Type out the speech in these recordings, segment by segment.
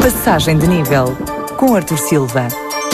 Passagem de nível, com Arthur Silva.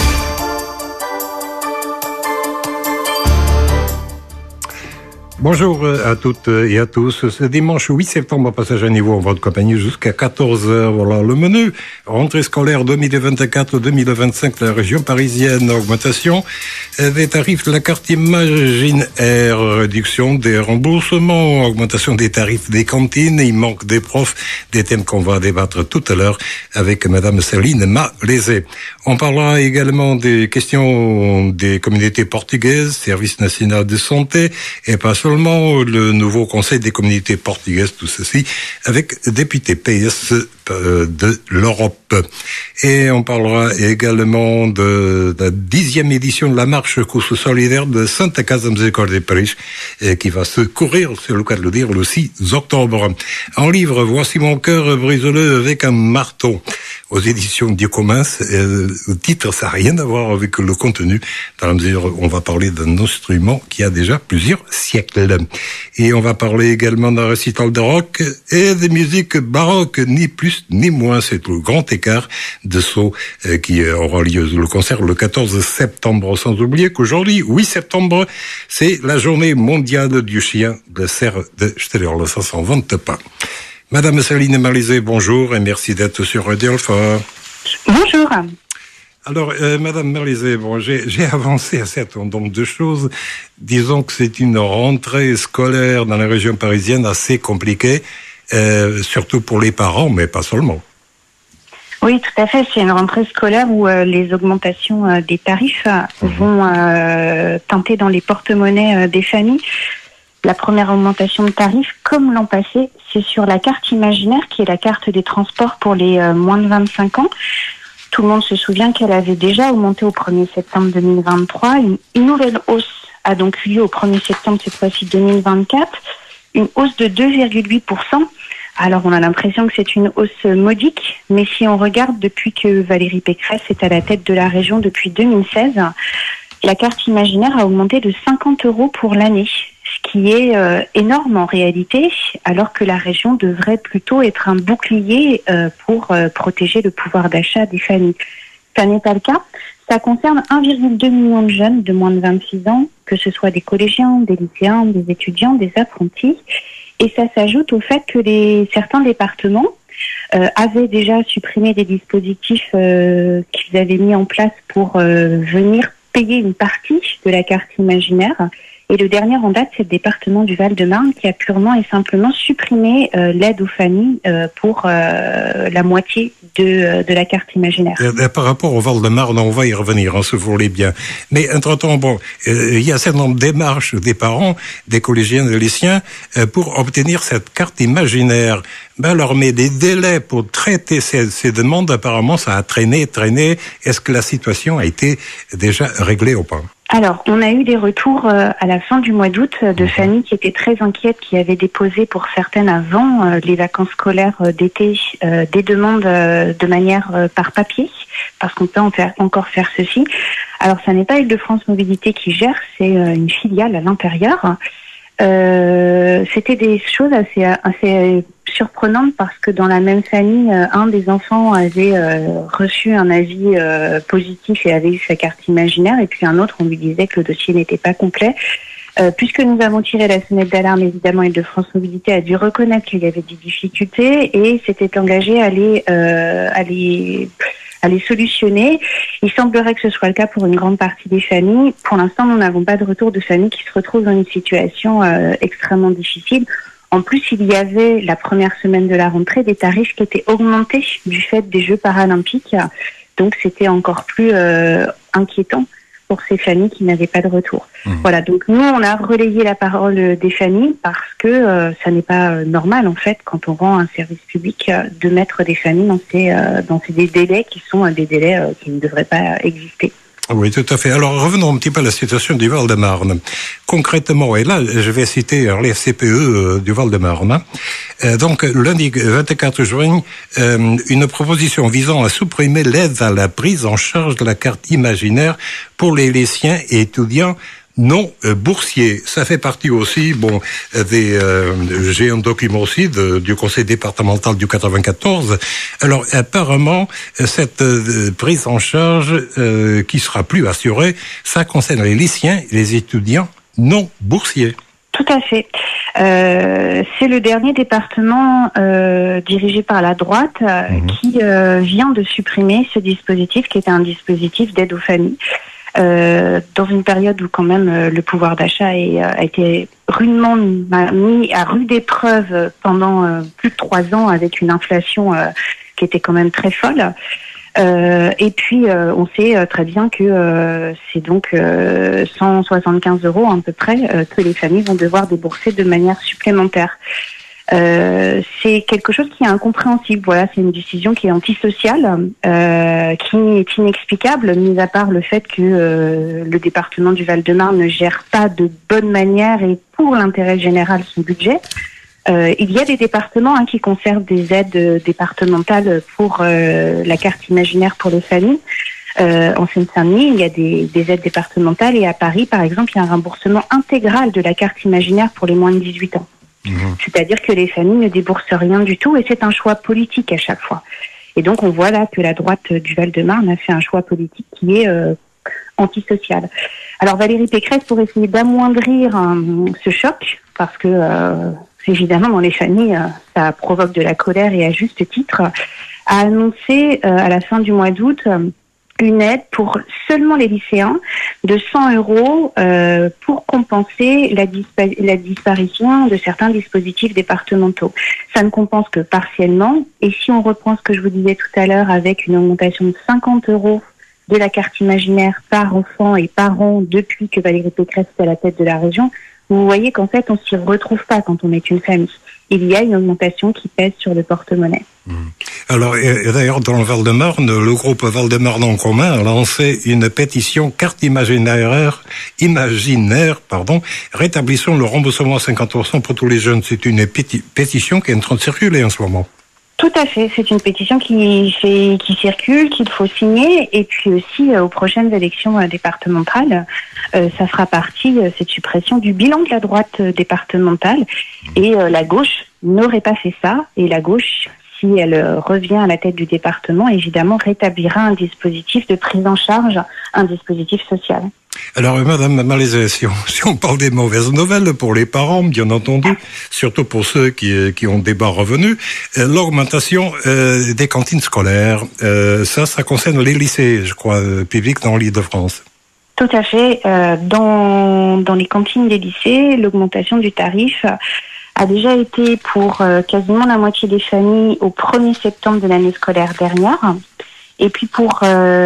Bonjour à toutes et à tous. Ce dimanche 8 septembre, passage à niveau en votre compagnie jusqu'à 14h. Voilà le menu. Rentrée scolaire 2024-2025 de la région parisienne. Augmentation des tarifs de la carte Imaginaire. Réduction des remboursements. Augmentation des tarifs des cantines. Il manque des profs. Des thèmes qu'on va débattre tout à l'heure avec Madame Céline Malaisé. On parlera également des questions des communautés portugaises, service national de santé et pas seulement le nouveau conseil des communautés portugaises, tout ceci avec député PS de l'Europe. Et on parlera également de la 10e édition de la marche course solidaire de Santa Casa Misericórdia de Paris, qui va se courir, c'est le cas de le dire, le 6 octobre. En livre, Voici mon cœur, brise-le avec un marteau. Aux éditions du Commerce, le titre, ça n'a rien à voir avec le contenu, dans la mesure où on va parler d'un instrument qui a déjà plusieurs siècles. Et on va parler également d'un récital de rock et de musique baroque, ni plus ni moins. C'est le grand écart de saut qui aura lieu le concert le 14 septembre. Sans oublier qu'aujourd'hui, 8 septembre, c'est la journée mondiale du chien de serre de Steyr. Ça s'en vante pas. Madame Céline Malaisé, bonjour et merci d'être sur Radio Alpha. Bonjour. Alors, Madame Malaisé, bon, j'ai avancé un certain nombre de choses. Disons que c'est une rentrée scolaire dans la région parisienne assez compliquée, surtout pour les parents, mais pas seulement. Oui, tout à fait. C'est une rentrée scolaire où les augmentations des tarifs vont tenter dans les porte-monnaies des familles. La première augmentation de tarifs, comme l'an passé, c'est sur la carte Imaginaire, qui est la carte des transports pour les moins de 25 ans. Tout le monde se souvient qu'elle avait déjà augmenté au 1er septembre 2023. Une nouvelle hausse a donc eu lieu au 1er septembre, cette fois-ci 2024. Une hausse de 2,8%. Alors, on a l'impression que c'est une hausse modique, mais si on regarde depuis que Valérie Pécresse est à la tête de la région depuis 2016, la carte Imaginaire a augmenté de 50 € pour l'année, ce qui est énorme en réalité, alors que la région devrait plutôt être un bouclier pour protéger le pouvoir d'achat des familles. Ça n'est pas le cas. Ça concerne 1,2 million de jeunes de moins de 26 ans, que ce soit des collégiens, des lycéens, des étudiants, des apprentis. Et ça s'ajoute au fait que certains départements avaient déjà supprimé des dispositifs qu'ils avaient mis en place pour venir payer une partie de la carte Imaginaire. Et le dernier en date, c'est le département du Val-de-Marne qui a purement et simplement supprimé l'aide aux familles pour la moitié de la carte Imaginaire. Par rapport au Val-de-Marne, on va y revenir, si vous voulez bien. Mais entre-temps, bon, il y a un certain nombre de démarches des parents, des collégiens, des lycéens, pour obtenir cette carte Imaginaire. Ben, leur met des délais pour traiter ces demandes. Apparemment, ça a traîné. Est-ce que la situation a été déjà réglée ou pas? Alors, on a eu des retours à la fin du mois d'août de familles qui étaient très inquiètes, qui avaient déposé pour certaines avant les vacances scolaires d'été des demandes de manière par papier, parce qu'on peut encore faire ceci. Alors, ça n'est pas Île-de-France Mobilité qui gère, c'est une filiale à l'intérieur. C'était des choses assez surprenantes parce que dans la même famille, un des enfants avait reçu un avis positif et avait eu sa carte Imaginaire, et puis un autre, on lui disait que le dossier n'était pas complet. Puisque nous avons tiré la sonnette d'alarme, évidemment, Île-de-France Mobilité a dû reconnaître qu'il y avait des difficultés et s'était engagé à les solutionner. Il semblerait que ce soit le cas pour une grande partie des familles. Pour l'instant, nous n'avons pas de retour de familles qui se retrouvent dans une situation extrêmement difficile. En plus, il y avait la première semaine de la rentrée des tarifs qui étaient augmentés du fait des Jeux paralympiques. Donc, c'était encore plus inquiétant pour ces familles qui n'avaient pas de retour. Voilà, donc nous, on a relayé la parole des familles parce que ça n'est pas normal, en fait, quand on rend un service public, de mettre des familles dans des délais qui sont des délais qui ne devraient pas exister. Oui, tout à fait. Alors, revenons un petit peu à la situation du Val-de-Marne. Concrètement, et là, je vais citer les CPE du Val-de-Marne. Donc, lundi 24 juin, une proposition visant à supprimer l'aide à la prise en charge de la carte Imaginaire pour les lycéens et étudiants Non, boursier, ça fait partie aussi, j'ai un document aussi du conseil départemental du 94. Alors, apparemment, cette prise en charge qui sera plus assurée, ça concerne les lycéens et les étudiants non boursiers. Tout à fait. C'est le dernier département dirigé par la droite qui vient de supprimer ce dispositif qui était un dispositif d'aide aux familles. Dans une période où quand même le pouvoir d'achat a été rudement mis à rude épreuve pendant plus de 3 ans avec une inflation qui était quand même très folle. Et puis on sait très bien que c'est donc 175 € à peu près que les familles vont devoir débourser de manière supplémentaire. C'est quelque chose qui est incompréhensible. Voilà, c'est une décision qui est antisociale, qui est inexplicable, mis à part le fait que le département du Val-de-Marne ne gère pas de bonne manière et pour l'intérêt général son budget. Il y a des départements qui conservent des aides départementales pour la carte imaginaire pour les familles. En Seine-Saint-Denis, il y a des aides départementales et à Paris, par exemple, il y a un remboursement intégral de la carte imaginaire pour les moins de 18 ans. C'est-à-dire que les familles ne déboursent rien du tout et c'est un choix politique à chaque fois. Et donc on voit là que la droite du Val-de-Marne a fait un choix politique qui est antisocial. Alors Valérie Pécresse, pour essayer d'amoindrir ce choc, parce que évidemment dans les familles ça provoque de la colère et à juste titre, a annoncé à la fin du mois d'août une aide pour seulement les lycéens de 100 € pour compenser la disparition de certains dispositifs départementaux. Ça ne compense que partiellement. Et si on reprend ce que je vous disais tout à l'heure avec une augmentation de 50 € de la carte imaginaire par enfant et par an depuis que Valérie Pécresse est à la tête de la région, vous voyez qu'en fait on s'y retrouve pas quand on est une famille. Il y a une augmentation qui pèse sur le porte-monnaie. Alors, et d'ailleurs, dans le Val-de-Marne, le groupe Val-de-Marne en commun a lancé une pétition carte imaginaire, rétablissons le remboursement à 50% pour tous les jeunes. C'est une pétition qui est en train de circuler en ce moment. Tout à fait, c'est une pétition qui circule, qu'il faut signer, et puis aussi aux prochaines élections départementales, ça fera partie, cette suppression du bilan de la droite départementale, et la gauche n'aurait pas fait ça, et la gauche, si elle revient à la tête du département, évidemment rétablira un dispositif de prise en charge, un dispositif social. Alors, Madame Malaisé, si on parle des mauvaises nouvelles pour les parents, bien entendu, surtout pour ceux qui ont des bas revenus, l'augmentation des cantines scolaires, ça concerne les lycées, je crois, publics dans l'Île-de-France. Tout à fait. Dans les cantines des lycées, l'augmentation du tarif a déjà été pour quasiment la moitié des familles au 1er septembre de l'année scolaire dernière. Et puis pour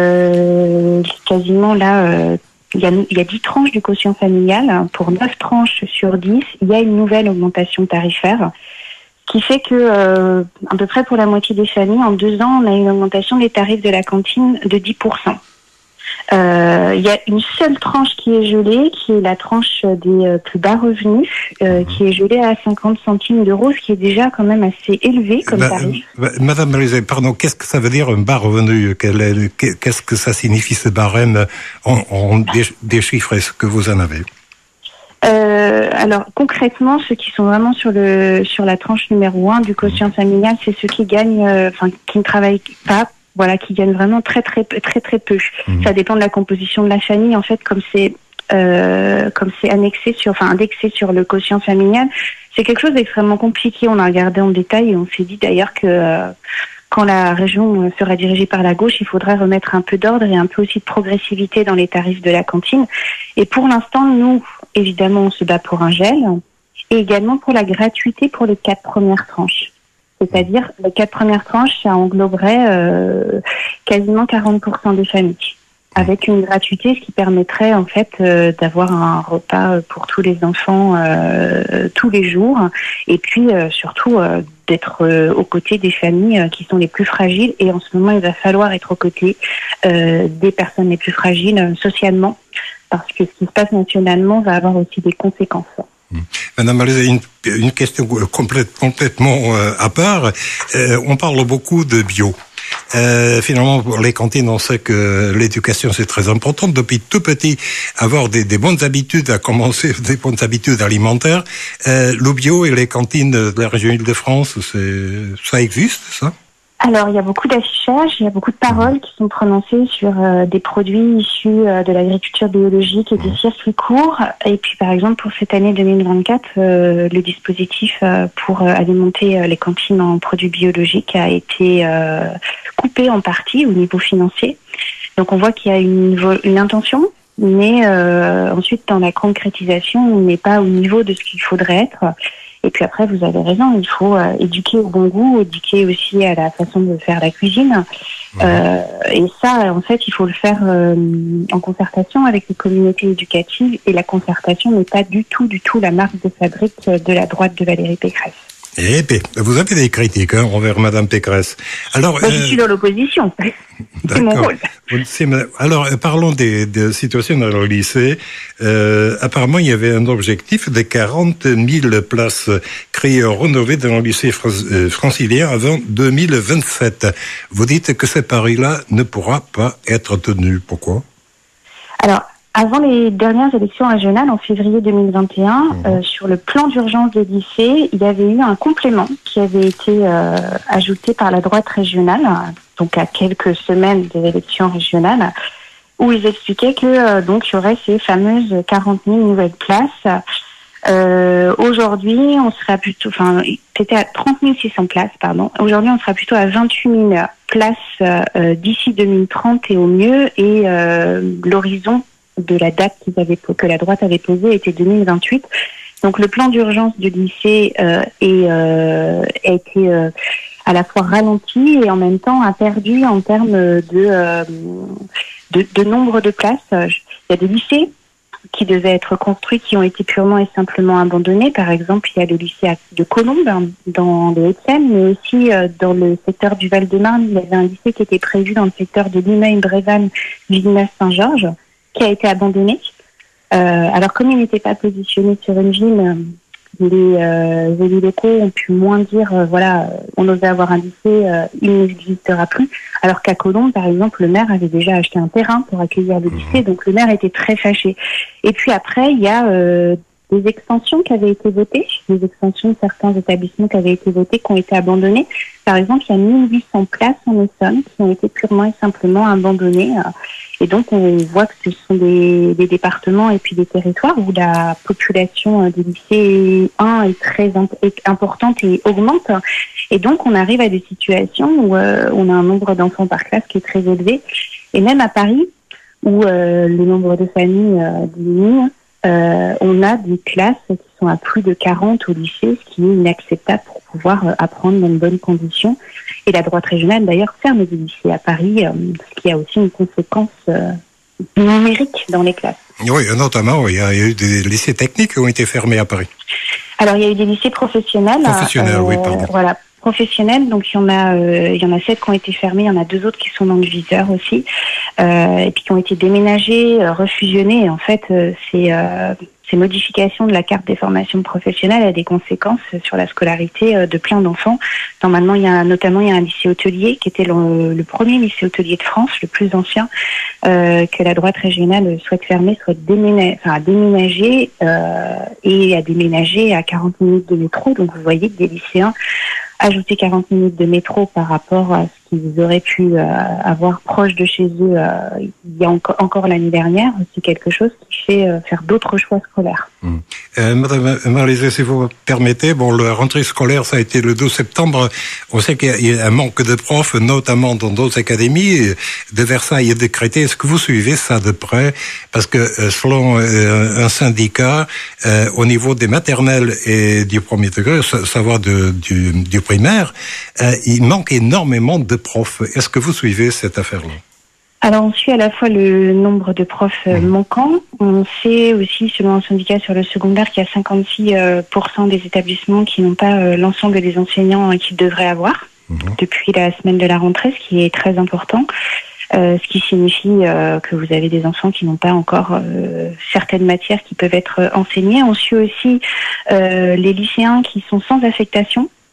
quasiment là... Il y a 10 tranches du quotient familial. Pour 9 tranches sur 10, il y a une nouvelle augmentation tarifaire qui fait que, à peu près pour la moitié des familles, en 2 ans, on a une augmentation des tarifs de la cantine de 10%. Il y a une seule tranche qui est gelée, qui est la tranche des plus bas revenus, qui est gelée à 50 centimes d'euros, ce qui est déjà quand même assez élevé comme tarif. Madame Malaisé, pardon, qu'est-ce que ça veut dire un bas revenu? Qu'est-ce que ça signifie ce barème en déchiffrer ce que vous en avez? Alors concrètement, ceux qui sont vraiment sur la tranche numéro 1 du quotient familial, c'est ceux qui gagnent, qui ne travaillent pas. Voilà, qui gagnent vraiment très peu. Ça dépend de la composition de la famille. En fait, comme c'est indexé sur le quotient familial, c'est quelque chose d'extrêmement compliqué. On a regardé en détail et on s'est dit d'ailleurs que quand la région sera dirigée par la gauche, il faudrait remettre un peu d'ordre et un peu aussi de progressivité dans les tarifs de la cantine. Et pour l'instant, nous, évidemment, on se bat pour un gel et également pour la gratuité pour les 4 premières tranches. C'est-à-dire, les 4 premières tranches, ça engloberait quasiment 40% des familles, avec une gratuité, ce qui permettrait en fait d'avoir un repas pour tous les enfants tous les jours, et puis surtout d'être aux côtés des familles qui sont les plus fragiles. Et en ce moment, il va falloir être aux côtés des personnes les plus fragiles socialement, parce que ce qui se passe nationalement va avoir aussi des conséquences. Madame Malaisé, une question complètement à part. On parle beaucoup de bio. Finalement, pour les cantines, on sait que l'éducation, c'est très important. Depuis tout petit, avoir des bonnes habitudes, à commencer des bonnes habitudes alimentaires. Le bio et les cantines de la région Île-de-France, ça existe, ça? Alors, il y a beaucoup d'affichages, il y a beaucoup de paroles qui sont prononcées sur des produits issus de l'agriculture biologique et des circuits courts. Et puis, par exemple, pour cette année 2024, le dispositif pour alimenter les cantines en produits biologiques a été coupé en partie au niveau financier. Donc, on voit qu'il y a une intention, mais ensuite, dans la concrétisation, on n'est pas au niveau de ce qu'il faudrait être. Et puis après, vous avez raison, il faut éduquer au bon goût, éduquer aussi à la façon de faire la cuisine. Et ça, en fait, il faut le faire en concertation avec les communautés éducatives. Et la concertation n'est pas du tout la marque de fabrique de la droite de Valérie Pécresse. Eh bien, vous avez des critiques envers Madame Pécresse. Alors, je suis dans l'opposition. C'est mon rôle. Alors, parlons des situations dans le lycée. Apparemment, il y avait un objectif de 40 000 places créées ou rénovées dans le lycée francilien avant 2027. Vous dites que ce pari-là ne pourra pas être tenu. Pourquoi? Alors, avant les dernières élections régionales, en février 2021, sur le plan d'urgence des lycées, il y avait eu un complément qui avait été ajouté par la droite régionale, donc à quelques semaines des élections régionales, où ils expliquaient que donc il y aurait ces fameuses 40 000 nouvelles places. Aujourd'hui, on sera plutôt, c'était à 30 600 places, pardon. Aujourd'hui, on sera plutôt à 28 000 places d'ici 2030 et au mieux, et l'horizon de la date que la droite avait posée était 2028. Donc le plan d'urgence du lycée a été à la fois ralenti et en même temps a perdu en termes de nombre de places. Il y a des lycées qui devaient être construits qui ont été purement et simplement abandonnés. Par exemple, il y a le lycée de Colombes dans les Hauts-de-Seine, mais aussi dans le secteur du Val-de-Marne. Il y avait un lycée qui était prévu dans le secteur de Limeil-Brévannes, Villeneuve-Saint-Georges, qui a été abandonné. Alors, comme il n'était pas positionné sur une ville, les élus locaux ont pu moins dire, on osait avoir un lycée, il n'existera plus. Alors qu'à Colombes, par exemple, le maire avait déjà acheté un terrain pour accueillir le lycée, donc le maire était très fâché. Et puis après, il y a des extensions qui avaient été votées, des extensions de certains établissements qui avaient été votées, qui ont été abandonnées. Par exemple, il y a 1800 places en Essonne qui ont été purement et simplement abandonnées. Et donc, on voit que ce sont des départements et puis des territoires où la population des lycées 1 est très importante et augmente. Et donc, on arrive à des situations où on a un nombre d'enfants par classe qui est très élevé. Et même à Paris, où le nombre de familles diminue, on a des classes qui sont à plus de 40 au lycée, ce qui est inacceptable pour pouvoir apprendre dans de bonnes conditions. Et la droite régionale, d'ailleurs, ferme des lycées à Paris, ce qui a aussi une conséquence numérique dans les classes. Oui, notamment, il y a eu des lycées techniques qui ont été fermés à Paris. Alors, il y a eu des lycées professionnels. Oui, pardon. Voilà. Professionnels, donc il y en a 7 qui ont été fermés, il y en a 2 autres qui sont dans le viseur aussi, et puis qui ont été déménagés, refusionnés. Et en fait, ces modifications de la carte des formations professionnelles a des conséquences sur la scolarité de plein d'enfants. Normalement, il y a un lycée hôtelier qui était le premier lycée hôtelier de France, le plus ancien, que la droite régionale souhaite fermer, à déménager et à déménager à 40 minutes de métro. Donc vous voyez que des lycéens ajouter 40 minutes de métro par rapport à ce qu'ils auraient pu avoir proche de chez eux il y a encore l'année dernière, c'est quelque chose qui fait faire d'autres choix scolaires. Madame Marlisé, si vous permettez, la rentrée scolaire, ça a été le 12 septembre. On sait qu'il y a un manque de profs, notamment dans d'autres académies. De Versailles est décrété. Est-ce que vous suivez ça de près? Parce que selon un syndicat, au niveau des maternelles et du premier degré, savoir du primaire, il manque énormément de profs. Est-ce que vous suivez cette affaire-là? Alors, on suit à la fois le nombre de profs manquants. On sait aussi, selon un syndicat sur le secondaire, qu'il y a 56% des établissements qui n'ont pas l'ensemble des enseignants qu'ils devraient avoir depuis la semaine de la rentrée, ce qui est très important. Ce qui signifie que vous avez des enfants qui n'ont pas encore certaines matières qui peuvent être enseignées. On suit aussi les lycéens qui sont sans affectation.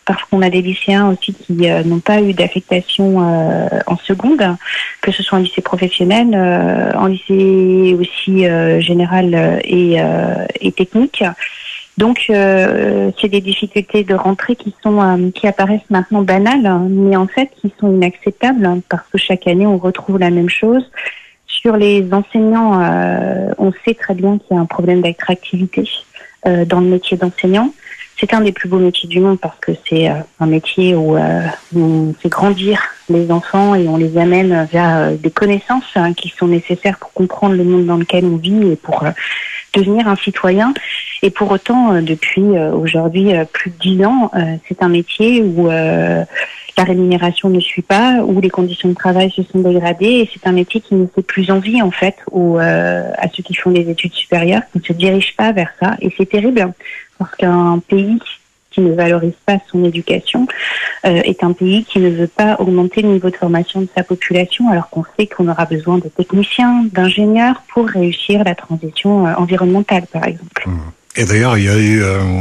parce qu'on a des lycéens aussi qui n'ont pas eu d'affectation en seconde, que ce soit en lycée professionnel, en lycée aussi général et technique. Donc, c'est des difficultés de rentrée qui apparaissent maintenant banales, mais en fait qui sont inacceptables, parce que chaque année on retrouve la même chose. Sur les enseignants, on sait très bien qu'il y a un problème d'attractivité dans le métier d'enseignant. C'est un des plus beaux métiers du monde parce que c'est un métier où on fait grandir les enfants et on les amène vers des connaissances qui sont nécessaires pour comprendre le monde dans lequel on vit et pour devenir un citoyen. Et pour autant, depuis aujourd'hui plus de 10 ans, c'est un métier où la rémunération ne suit pas, où les conditions de travail se sont dégradées, et c'est un métier qui ne fait plus envie en fait à ceux qui font des études supérieures, qui ne se dirigent pas vers ça, et c'est terrible parce qu'un pays qui ne valorise pas son éducation est un pays qui ne veut pas augmenter le niveau de formation de sa population, alors qu'on sait qu'on aura besoin de techniciens, d'ingénieurs pour réussir la transition environnementale, par exemple. Et d'ailleurs, il y a eu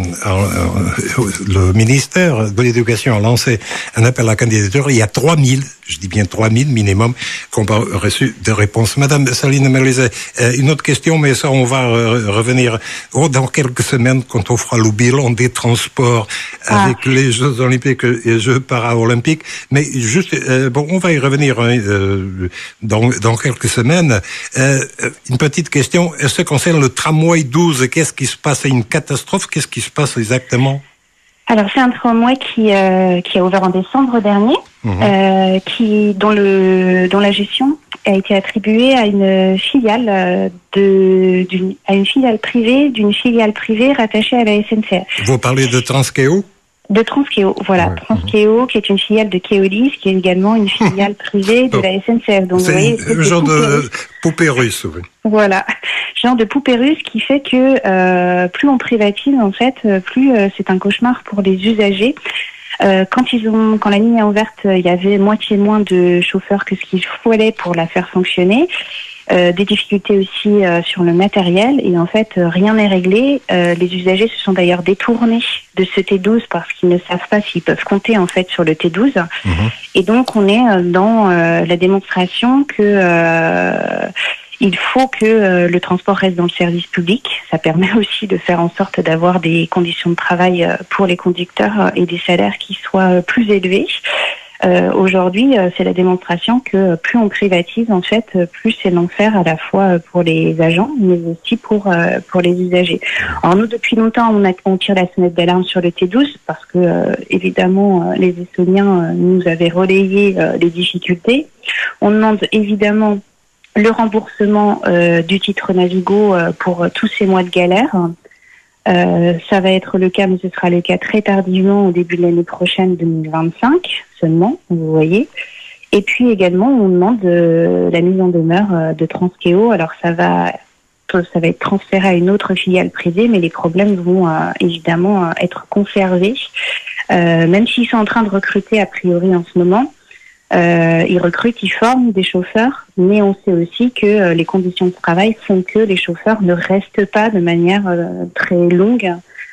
le ministère de l'Éducation a lancé un appel à la candidature. Il y a 3000, je dis bien 3000 minimum, qui n'ont pas reçu de réponse. Madame Saline Merlizet, une autre question, mais ça, on va revenir dans quelques semaines quand on fera le bilan des transports avec les Jeux Olympiques et les Jeux Paralympiques. Mais juste, on va y revenir dans quelques semaines. Une petite question, ce qui concerne le tramway 12, qu'est-ce qui se passe? C'est une catastrophe? Qu'est-ce qui se passe exactement? Alors, c'est un tramway qui a ouvert en décembre dernier, dont la gestion a été attribuée à une filiale privée d'une filiale privée rattachée à la SNCF. Vous parlez de Transkeo? De Transkeo, voilà. Ouais. Transkeo, qui est une filiale de Keolis, qui est également une filiale privée de la SNCF. Donc, c'est vous voyez, un genre de poupée russe, oui. Voilà. Genre de poupée russe qui fait que plus on privatise, en fait, plus c'est un cauchemar pour les usagers. Quand la ligne a ouverte, il y avait moitié moins de chauffeurs que ce qu'il fallait pour la faire fonctionner. Des difficultés aussi sur le matériel, et en fait rien n'est réglé. Les usagers se sont d'ailleurs détournés de ce T12 parce qu'ils ne savent pas s'ils peuvent compter en fait sur le T12. Et donc on est dans la démonstration que il faut que le transport reste dans le service public. Ça permet aussi de faire en sorte d'avoir des conditions de travail pour les conducteurs et des salaires qui soient plus élevés. Aujourd'hui, c'est la démonstration que plus on privatise, en fait, plus c'est l'enfer à la fois pour les agents, mais aussi pour les usagers. Alors nous, depuis longtemps, on tire la sonnette d'alarme sur le T12 parce que, évidemment, les Estoniens nous avaient relayé les difficultés. On demande évidemment le remboursement du titre Navigo pour tous ces mois de galère. Ça va être le cas, mais ce sera le cas très tardivement au début de l'année prochaine, 2025 seulement, vous voyez. Et puis également, on demande la mise en demeure de Transkeo. Alors ça va être transféré à une autre filiale privée, mais les problèmes vont évidemment être conservés, même s'ils sont en train de recruter a priori en ce moment. Ils recrutent, ils forment des chauffeurs, mais on sait aussi que les conditions de travail font que les chauffeurs ne restent pas de manière très longue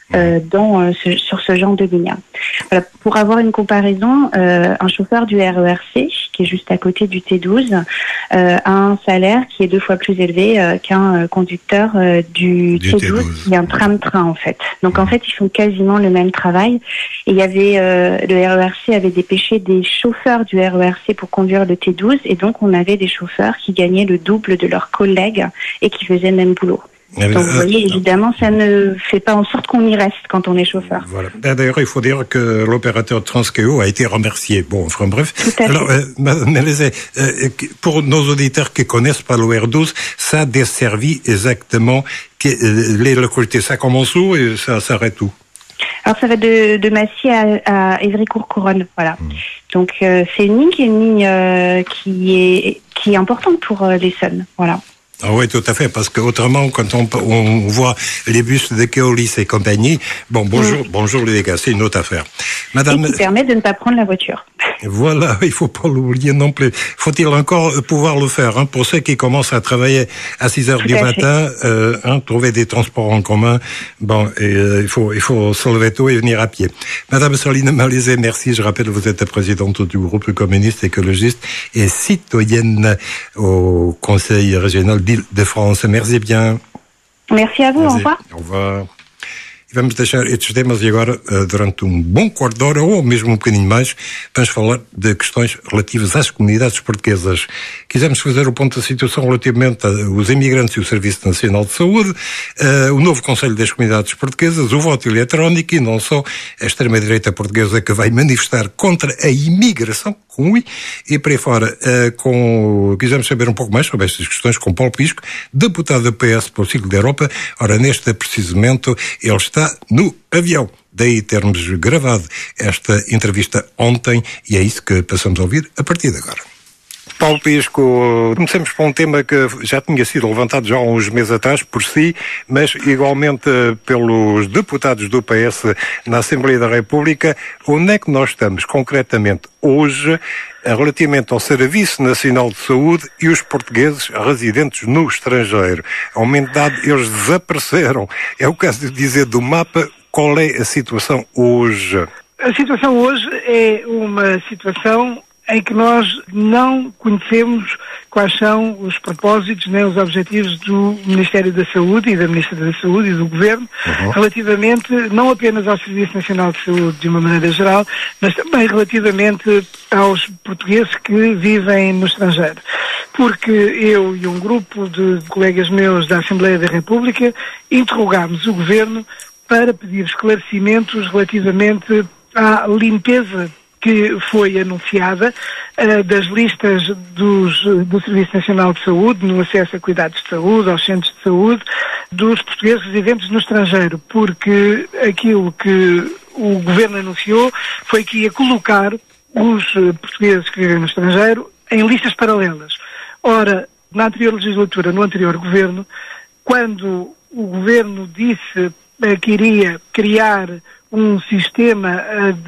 sur ce genre de ligne. Voilà, pour avoir une comparaison, un chauffeur du RERC, qui est juste à côté du T12, a un salaire qui est 2 fois plus élevé qu'un conducteur du T12, qui est un tram-train en fait. Donc en fait, ils font quasiment le même travail. Et il y avait le RERC avait dépêché des chauffeurs du RERC pour conduire le T12, et donc on avait des chauffeurs qui gagnaient le double de leurs collègues et qui faisaient le même boulot. Donc vous voyez, évidemment, ça ne fait pas en sorte qu'on y reste quand on est chauffeur. Voilà. D'ailleurs, il faut dire que l'opérateur Transkeo a été remercié. Bon, enfin bref. Alors, Madame Merlizet, pour nos auditeurs qui connaissent pas l'OR12, ça desservit exactement les localités. Ça commence où et ça s'arrête où? Alors ça va de Massy à Évry-Courcouronnes, voilà. Donc c'est une ligne qui est importante pour l'Essonne, voilà. Ah oui, tout à fait, parce que autrement, quand on voit les bus de Keolis et compagnie, bonjour les dégâts, c'est une autre affaire. Madame... Et qui permet de ne pas prendre la voiture. Voilà, il faut pas l'oublier non plus. Faut-il encore pouvoir le faire, pour ceux qui commencent à travailler à 6 heures du matin, trouver des transports en commun, il faut se lever tôt et venir à pied. Madame Soline Malaisé, merci. Je rappelle, vous êtes présidente du groupe communiste, écologiste et citoyenne au Conseil régional d'Île-de-France. Merci bien. Merci à vous, au revoir. Au revoir. E vamos deixar estes temas e agora, durante bom quarto de hora, ou mesmo bocadinho mais, vamos falar de questões relativas às comunidades portuguesas. Quisemos fazer o ponto da situação relativamente aos imigrantes e o Serviço Nacional de Saúde, o novo Conselho das Comunidades Portuguesas, o voto eletrónico e não só a extrema-direita portuguesa que vai manifestar contra a imigração, e por aí fora, quisemos saber um pouco mais sobre estas questões com Paulo Pisco, deputado da PS para o Ciclo da Europa. Ora, neste preciso momento, ele está no avião. Daí termos gravado esta entrevista ontem e é isso que passamos a ouvir a partir de agora. Paulo Pisco, comecemos por um tema que já tinha sido levantado já há uns meses atrás por si, mas igualmente pelos deputados do PS na Assembleia da República. Onde é que nós estamos concretamente hoje relativamente ao Serviço Nacional de Saúde e os portugueses residentes no estrangeiro? Ao momento dado, eles desapareceram. É o caso de dizer do mapa. Qual é a situação hoje? A situação hoje é uma situação em que nós não conhecemos quais são os propósitos nem os objetivos do Ministério da Saúde e da Ministra da Saúde e do Governo relativamente não apenas ao Serviço Nacional de Saúde de uma maneira geral, mas também relativamente aos portugueses que vivem no estrangeiro. Porque eu e um grupo de colegas meus da Assembleia da República interrogámos o Governo para pedir esclarecimentos relativamente à limpeza que foi anunciada das listas do Serviço Nacional de Saúde, no acesso a cuidados de saúde, aos centros de saúde, dos portugueses residentes no estrangeiro, porque aquilo que o Governo anunciou foi que ia colocar os portugueses que vivem no estrangeiro em listas paralelas. Ora, na anterior legislatura, no anterior Governo, quando o Governo disse que iria criar um sistema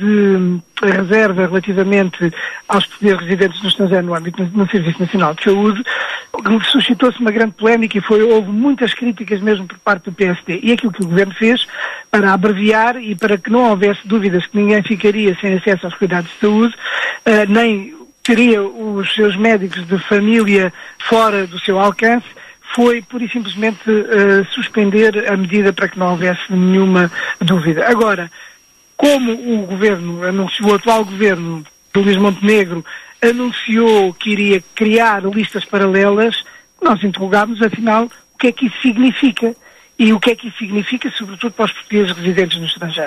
de reserva relativamente aos portugueses residentes no estrangeiro no âmbito do Serviço Nacional de Saúde, suscitou-se uma grande polémica e houve muitas críticas mesmo por parte do PSD. E aquilo que o Governo fez, para abreviar e para que não houvesse dúvidas que ninguém ficaria sem acesso aos cuidados de saúde, nem teria os seus médicos de família fora do seu alcance, foi pura e simplesmente suspender a medida para que não houvesse nenhuma dúvida. Agora, como o governo anunciou, o atual governo do Luís Montenegro anunciou que iria criar listas paralelas, nós interrogámos, afinal, o que é que isso significa. E o que é que isso significa, sobretudo para os portugueses residentes no estrangeiro.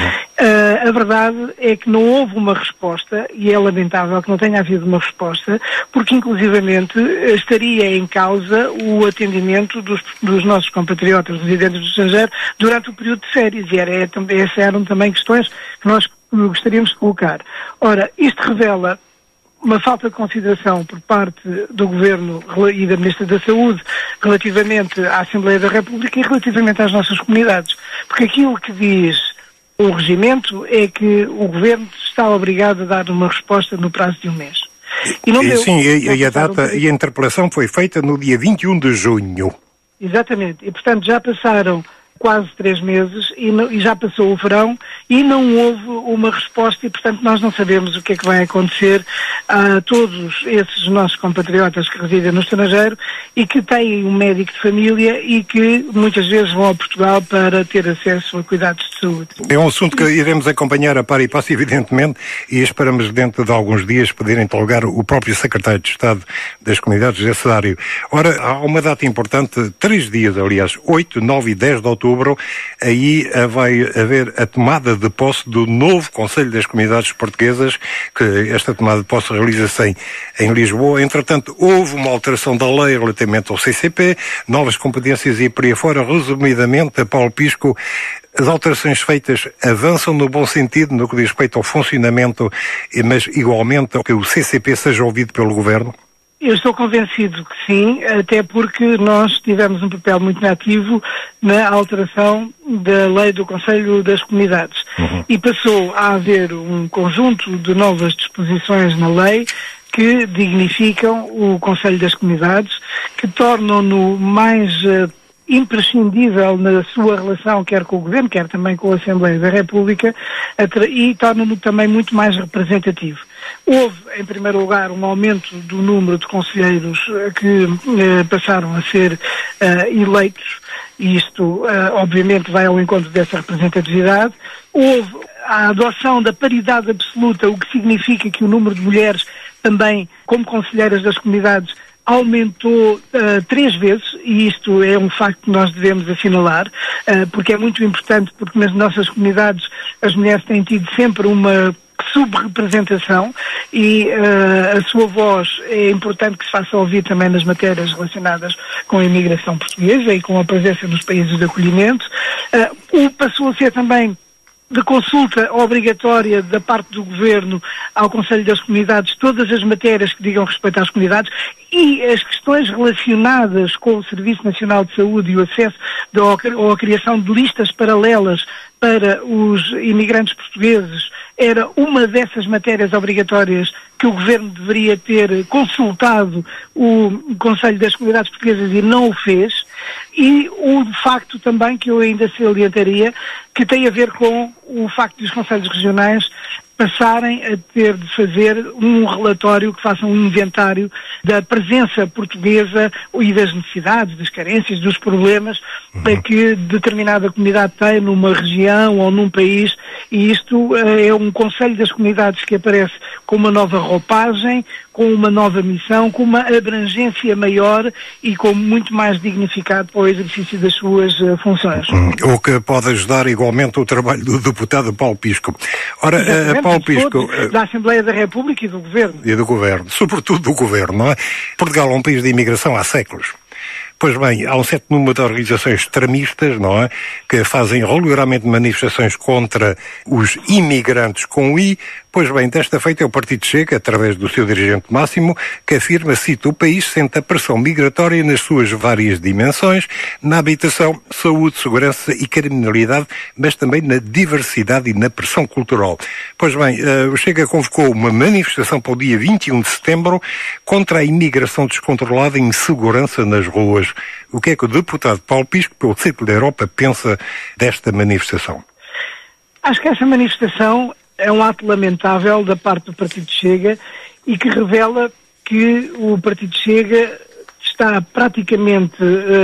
A verdade é que não houve uma resposta, e é lamentável que não tenha havido uma resposta, porque inclusivamente estaria em causa o atendimento dos nossos compatriotas residentes no estrangeiro durante o período de férias, e essas eram também questões que nós gostaríamos de colocar. Ora, isto revela uma falta de consideração por parte do Governo e da Ministra da Saúde relativamente à Assembleia da República e relativamente às nossas comunidades. Porque aquilo que diz o regimento é que o Governo está obrigado a dar uma resposta no prazo de um mês. E não deu. Sim, e a data e a interpelação foi feita no dia 21 de junho. Exatamente. E, portanto, já passaram quase 3 meses e já passou o verão e não houve uma resposta e, portanto, nós não sabemos o que é que vai acontecer a todos esses nossos compatriotas que residem no estrangeiro e que têm um médico de família e que muitas vezes vão a Portugal para ter acesso a cuidados de saúde. É um assunto que iremos acompanhar a par e passo, evidentemente, e esperamos dentro de alguns dias poder interrogar o próprio Secretário de Estado das Comunidades desse área. Ora, há uma data importante, 3 dias, aliás, 8, 9 e 10 de outubro, aí vai haver a tomada de posse do novo Conselho das Comunidades Portuguesas, que esta tomada de posse realiza-se em Lisboa. Entretanto, houve uma alteração da lei relativamente ao CCP, novas competências e por aí fora. Resumidamente, Paulo Pisco, as alterações feitas avançam no bom sentido no que diz respeito ao funcionamento, mas igualmente que o CCP seja ouvido pelo Governo? Eu estou convencido que sim, até porque nós tivemos um papel muito ativo na alteração da lei do Conselho das Comunidades. E passou a haver um conjunto de novas disposições na lei que dignificam o Conselho das Comunidades, que tornam-no mais imprescindível na sua relação quer com o Governo, quer também com a Assembleia da República, e torna-no também muito mais representativo. Houve, em primeiro lugar, um aumento do número de conselheiros que passaram a ser eleitos, e isto, obviamente, vai ao encontro dessa representatividade. Houve a adoção da paridade absoluta, o que significa que o número de mulheres também, como conselheiras das comunidades, aumentou 3 vezes, e isto é um facto que nós devemos assinalar, porque é muito importante, porque nas nossas comunidades as mulheres têm tido sempre uma subrepresentação e a sua voz é importante que se faça ouvir também nas matérias relacionadas com a imigração portuguesa e com a presença nos países de acolhimento. Passou a ser também de consulta obrigatória da parte do Governo ao Conselho das Comunidades todas as matérias que digam respeito às comunidades e as questões relacionadas com o Serviço Nacional de Saúde e o acesso ou a criação de listas paralelas para os imigrantes portugueses era uma dessas matérias obrigatórias que o Governo deveria ter consultado o Conselho das Comunidades Portuguesas e não o fez, e o facto também que eu ainda salientaria, que tem a ver com o facto de os Conselhos Regionais passarem a ter de fazer um relatório que faça um inventário da presença portuguesa e das necessidades, das carências, dos problemas que determinada comunidade tem numa região ou num país, e isto é um Conselho das Comunidades que aparece com uma nova roupagem, com uma nova missão, com uma abrangência maior e com muito mais dignificado para o exercício das suas funções. O que pode ajudar igualmente o trabalho do deputado Paulo Pisco. Ora, Paulo Pisco... Da Assembleia da República e do Governo. E do Governo, sobretudo do Governo, não é? Portugal é um país de imigração há séculos. Pois bem, há um certo número de organizações extremistas, não é? Que fazem regularmente manifestações contra os imigrantes com I. Pois bem, desta feita é o Partido Chega, através do seu dirigente máximo, que afirma, cito, o país sente a pressão migratória nas suas várias dimensões, na habitação, saúde, segurança e criminalidade, mas também na diversidade e na pressão cultural. Pois bem, o Chega convocou uma manifestação para o dia 21 de setembro contra a imigração descontrolada e insegurança nas ruas. O que é que o deputado Paulo Pisco, pelo Círculo da Europa, pensa desta manifestação? Acho que essa manifestação é um ato lamentável da parte do Partido Chega e que revela que o Partido Chega está praticamente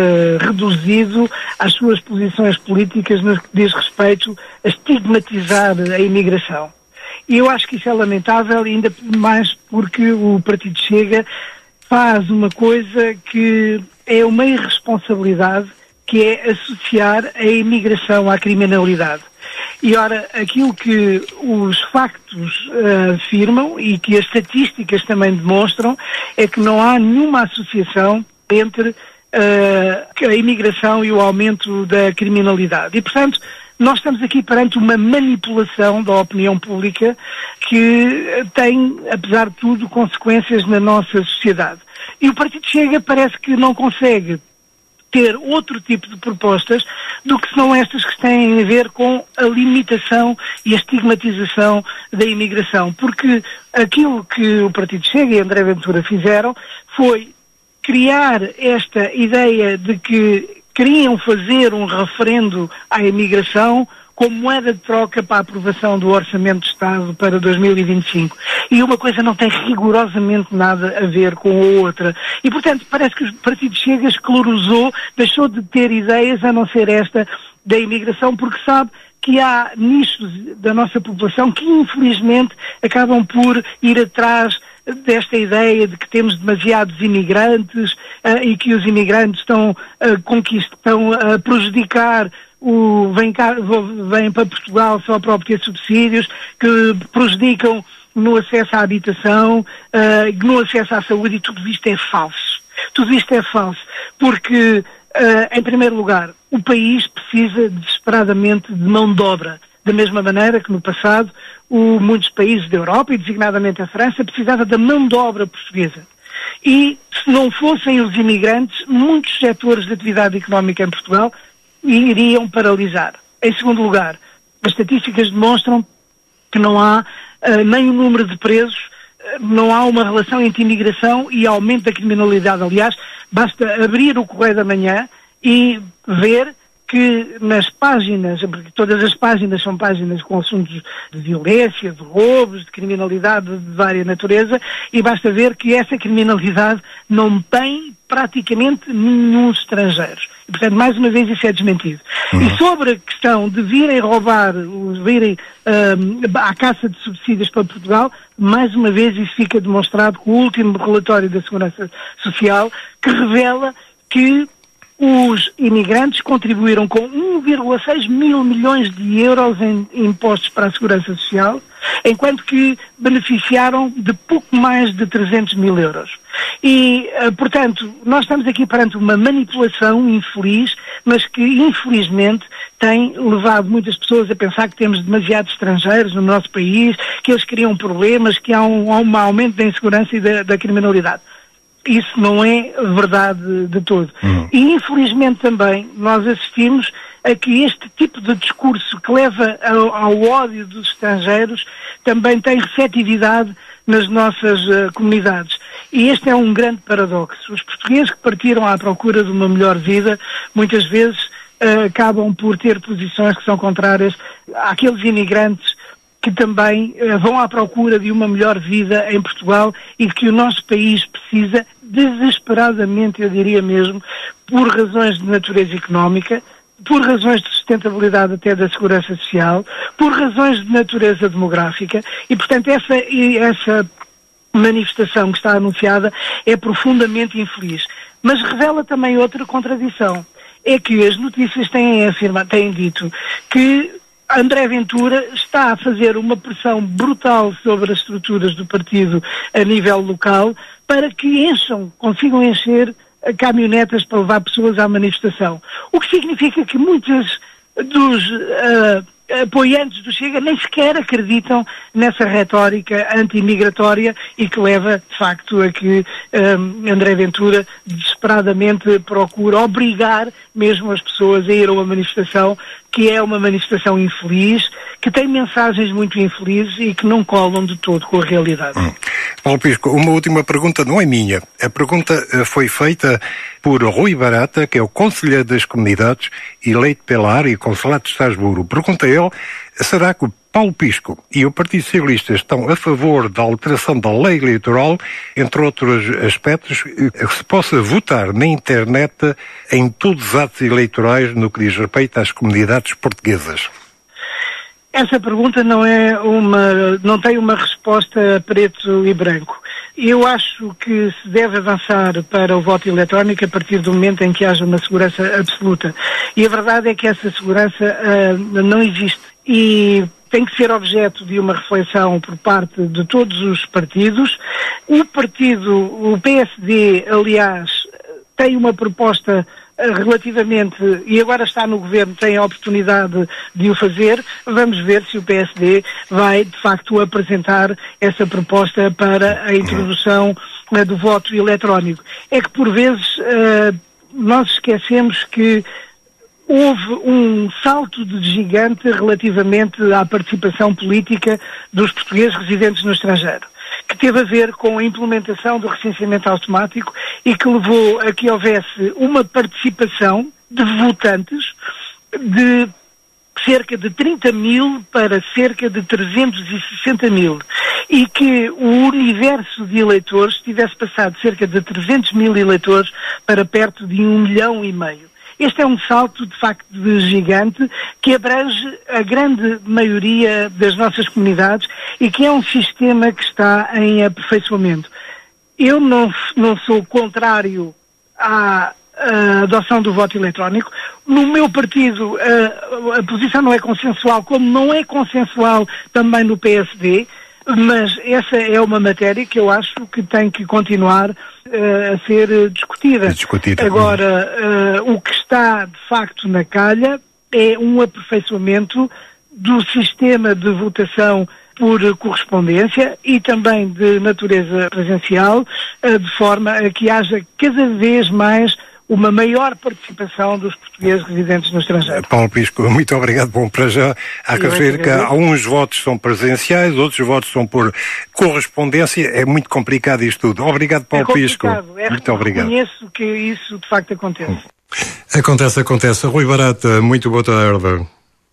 reduzido às suas posições políticas no que diz respeito a estigmatizar a imigração. E eu acho que isso é lamentável, ainda mais porque o Partido Chega faz uma coisa que é uma irresponsabilidade, que é associar a imigração à criminalidade. E, ora, aquilo que os factos afirmam e que as estatísticas também demonstram é que não há nenhuma associação entre a imigração e o aumento da criminalidade. E, portanto, nós estamos aqui perante uma manipulação da opinião pública que tem, apesar de tudo, consequências na nossa sociedade. E o Partido Chega parece que não consegue ter outro tipo de propostas do que são estas que têm a ver com a limitação e a estigmatização da imigração. Porque aquilo que o Partido Chega e André Ventura fizeram foi criar esta ideia de que queriam fazer um referendo à imigração como moeda de troca para a aprovação do Orçamento de Estado para 2025. E uma coisa não tem rigorosamente nada a ver com a outra. E, portanto, parece que o Partido Chega esclerosou, deixou de ter ideias a não ser esta da imigração, porque sabe que há nichos da nossa população que, infelizmente, acabam por ir atrás desta ideia de que temos demasiados imigrantes e que os imigrantes estão a prejudicar vêm para Portugal só para obter subsídios, que prejudicam no acesso à habitação, no acesso à saúde, e tudo isto é falso. Tudo isto é falso, porque, em primeiro lugar, o país precisa desesperadamente de mão de obra, da mesma maneira que no passado muitos países da Europa, e designadamente a França, precisava da mão de obra portuguesa. E se não fossem os imigrantes, muitos setores de atividade económica em Portugal iriam paralisar. Em segundo lugar, as estatísticas demonstram que não há nem o número de presos, não há uma relação entre imigração e aumento da criminalidade. Aliás, basta abrir o Correio da Manhã e ver que nas páginas, porque todas as páginas são páginas com assuntos de violência, de roubos, de criminalidade de várias natureza, e basta ver que essa criminalidade não tem praticamente nenhum estrangeiro. E, portanto, mais uma vez isso é desmentido. E sobre a questão de virem roubar, virem à caça de subsídios para Portugal, mais uma vez isso fica demonstrado com o último relatório da Segurança Social, que revela que os imigrantes contribuíram com 1,6 mil milhões de euros em impostos para a Segurança Social, enquanto que beneficiaram de pouco mais de 300 mil euros. E, portanto, nós estamos aqui perante uma manipulação infeliz, mas que, infelizmente, tem levado muitas pessoas a pensar que temos demasiados estrangeiros no nosso país, que eles criam problemas, que há um aumento da insegurança e da criminalidade. Isso não é verdade de todo. E, infelizmente, também nós assistimos a que este tipo de discurso que leva ao ódio dos estrangeiros também tem receptividade nas nossas comunidades. E este é um grande paradoxo. Os portugueses que partiram à procura de uma melhor vida, muitas vezes acabam por ter posições que são contrárias àqueles imigrantes que também vão à procura de uma melhor vida em Portugal e que o nosso país precisa desesperadamente, eu diria mesmo, por razões de natureza económica, por razões de sustentabilidade até da segurança social, por razões de natureza demográfica e, portanto, essa manifestação que está anunciada é profundamente infeliz. Mas revela também outra contradição. É que as notícias têm dito que André Ventura está a fazer uma pressão brutal sobre as estruturas do partido a nível local para que consigam encher caminhonetas para levar pessoas à manifestação. O que significa que muitos dos apoiantes do Chega nem sequer acreditam nessa retórica anti-imigratória e que leva, de facto, a que André Ventura desesperadamente procura obrigar mesmo as pessoas a ir a uma manifestação que é uma manifestação infeliz, que tem mensagens muito infelizes e que não colam de todo com a realidade. Paulo Pisco, uma última pergunta não é minha. A pergunta foi feita por Rui Barata, que é o Conselheiro das Comunidades, eleito pela área Consulado de Estrasburgo. Pergunta ele, será que o Paulo Pisco e o Partido Socialista estão a favor da alteração da lei eleitoral, entre outros aspectos, que se possa votar na internet em todos os atos eleitorais no que diz respeito às comunidades portuguesas? Essa pergunta não tem uma resposta preto e branco. Eu acho que se deve avançar para o voto eletrónico a partir do momento em que haja uma segurança absoluta. E a verdade é que essa segurança não existe. E tem que ser objeto de uma reflexão por parte de todos os partidos. O PSD, aliás, tem uma proposta relativamente, e agora está no governo, tem a oportunidade de o fazer. Vamos ver se o PSD vai, de facto, apresentar essa proposta para a introdução do voto eletrónico. É que, por vezes, nós esquecemos que houve um salto de gigante relativamente à participação política dos portugueses residentes no estrangeiro, que teve a ver com a implementação do recenseamento automático e que levou a que houvesse uma participação de votantes de cerca de 30 mil para cerca de 360 mil e que o universo de eleitores tivesse passado de cerca de 300 mil eleitores para perto de 1,5 milhão. Este é um salto, de facto, de gigante que abrange a grande maioria das nossas comunidades e que é um sistema que está em aperfeiçoamento. Eu não sou contrário à adoção do voto eletrónico. No meu partido a posição não é consensual, como não é consensual também no PSD, mas essa é uma matéria que eu acho que tem que continuar a ser discutida. Agora, o que está de facto na calha é um aperfeiçoamento do sistema de votação por correspondência e também de natureza presencial, de forma a que haja cada vez mais uma maior participação dos portugueses residentes no estrangeiro. Paulo Pisco, muito obrigado. Bom, para já há que referir que uns votos são presenciais, outros votos são por correspondência. É muito complicado isto tudo. Obrigado, Paulo Pisco. Muito obrigado. Reconheço que isso de facto acontece. Acontece. Rui Barata, muito boa tarde.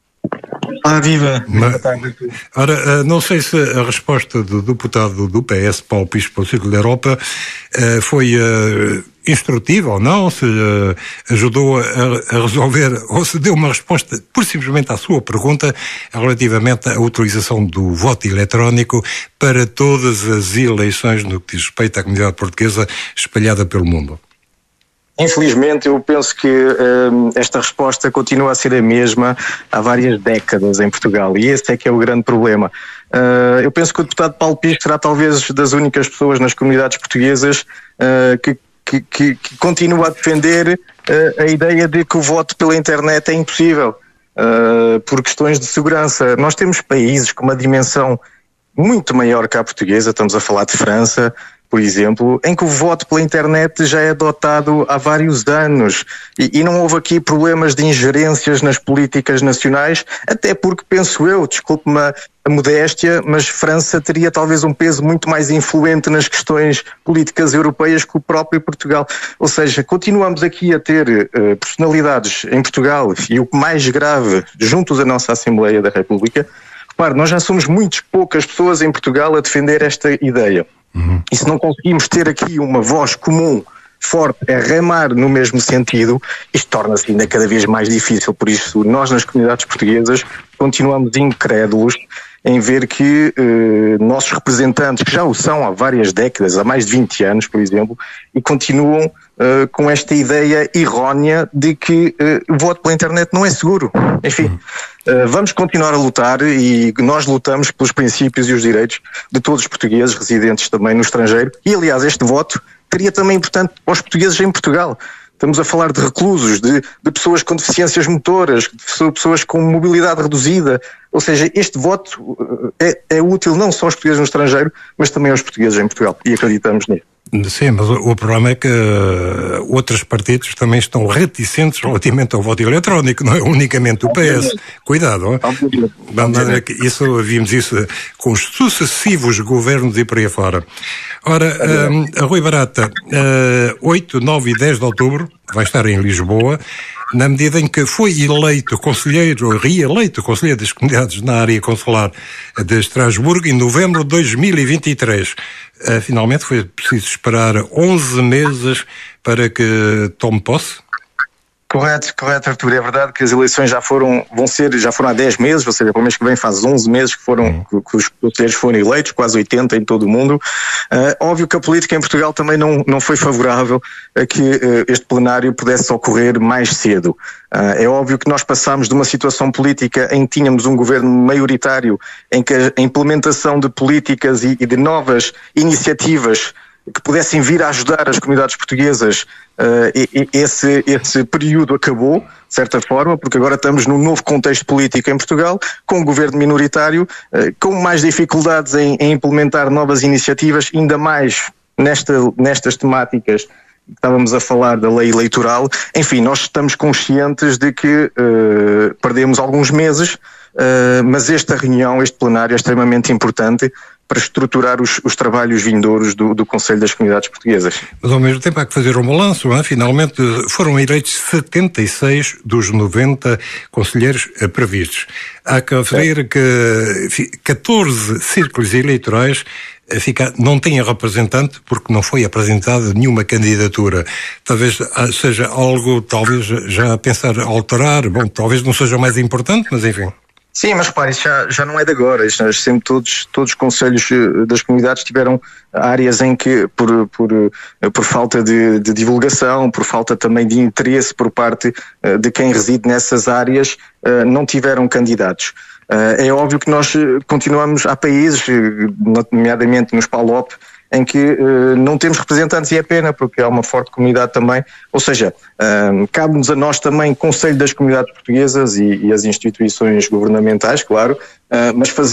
Viva! Ora, não sei se a resposta do deputado do PS, Paulo Pisco, para o Círculo da Europa, foi instrutiva ou não, se ajudou a resolver, ou se deu uma resposta por simplesmente à sua pergunta relativamente à utilização do voto eletrónico para todas as eleições no que diz respeito à comunidade portuguesa espalhada pelo mundo. Infelizmente, eu penso que esta resposta continua a ser a mesma há várias décadas em Portugal, e esse é que é o grande problema. Eu penso que o deputado Paulo Pisco será talvez das únicas pessoas nas comunidades portuguesas que continua a defender a ideia de que o voto pela internet é impossível, por questões de segurança. Nós temos países com uma dimensão muito maior que a portuguesa, estamos a falar de França, por exemplo, em que o voto pela internet já é adotado há vários anos e não houve aqui problemas de ingerências nas políticas nacionais, até porque, penso eu, desculpe-me a modéstia, mas França teria talvez um peso muito mais influente nas questões políticas europeias que o próprio Portugal. Ou seja, continuamos aqui a ter personalidades em Portugal, e o mais grave, juntos à nossa Assembleia da República, repare, nós já somos muito poucas pessoas em Portugal a defender esta ideia. E se não conseguimos ter aqui uma voz comum, forte, a remar no mesmo sentido, isto torna-se ainda cada vez mais difícil. Por isso, nós nas comunidades portuguesas continuamos incrédulos em ver que nossos representantes, que já o são há várias décadas, há mais de 20 anos, por exemplo, e continuam com esta ideia errónea de que o voto pela internet não é seguro. Enfim, vamos continuar a lutar, e nós lutamos pelos princípios e os direitos de todos os portugueses residentes também no estrangeiro. E, aliás, este voto seria também importante para os portugueses em Portugal. Estamos a falar de reclusos, de pessoas com deficiências motoras, de pessoas com mobilidade reduzida. Ou seja, este voto é útil não só aos portugueses no estrangeiro, mas também aos portugueses em Portugal. E acreditamos nisso. Sim, mas o problema é que outros partidos também estão reticentes relativamente ao voto eletrónico, não é unicamente o PS. Cuidado, vimos isso com os sucessivos governos e por aí fora. Ora, Rui Barata, 8, 9 e 10 de outubro, vai estar em Lisboa, na medida em que foi reeleito conselheiro das comunidades na área consular de Estrasburgo em novembro de 2023. Finalmente foi preciso esperar 11 meses para que tome posse? Correto, Artur. É verdade que as eleições já foram há 10 meses, ou seja, pelo mês que vem faz 11 meses que os conselheiros foram eleitos, quase 80 em todo o mundo. Óbvio que a política em Portugal também não foi favorável a que este plenário pudesse ocorrer mais cedo. É óbvio que nós passámos de uma situação política em que tínhamos um governo maioritário, em que a implementação de políticas e de novas iniciativas que pudessem vir a ajudar as comunidades portuguesas, esse período acabou, de certa forma, porque agora estamos num novo contexto político em Portugal, com um governo minoritário, com mais dificuldades em implementar novas iniciativas, ainda mais nestas temáticas que estávamos a falar da lei eleitoral. Enfim, nós estamos conscientes de que perdemos alguns meses, mas esta reunião, este plenário é extremamente importante para estruturar os trabalhos vindouros do Conselho das Comunidades Portuguesas. Mas ao mesmo tempo há que fazer um balanço, não é? Finalmente foram eleitos 76 dos 90 conselheiros previstos. Há que referir que 14 círculos eleitorais não têm representante porque não foi apresentada nenhuma candidatura. Talvez seja algo, já a pensar alterar, talvez não seja o mais importante, mas enfim. Sim, mas repare, isso já não é de agora. Sempre todos os conselhos das comunidades tiveram áreas em que, por falta de divulgação, por falta também de interesse por parte de quem reside nessas áreas, não tiveram candidatos. É óbvio que nós continuamos, há países, nomeadamente nos PALOP, em que não temos representantes, e é pena, porque há uma forte comunidade também. Ou seja, cabe-nos a nós também, Conselho das Comunidades Portuguesas e as instituições governamentais, claro, mas fazer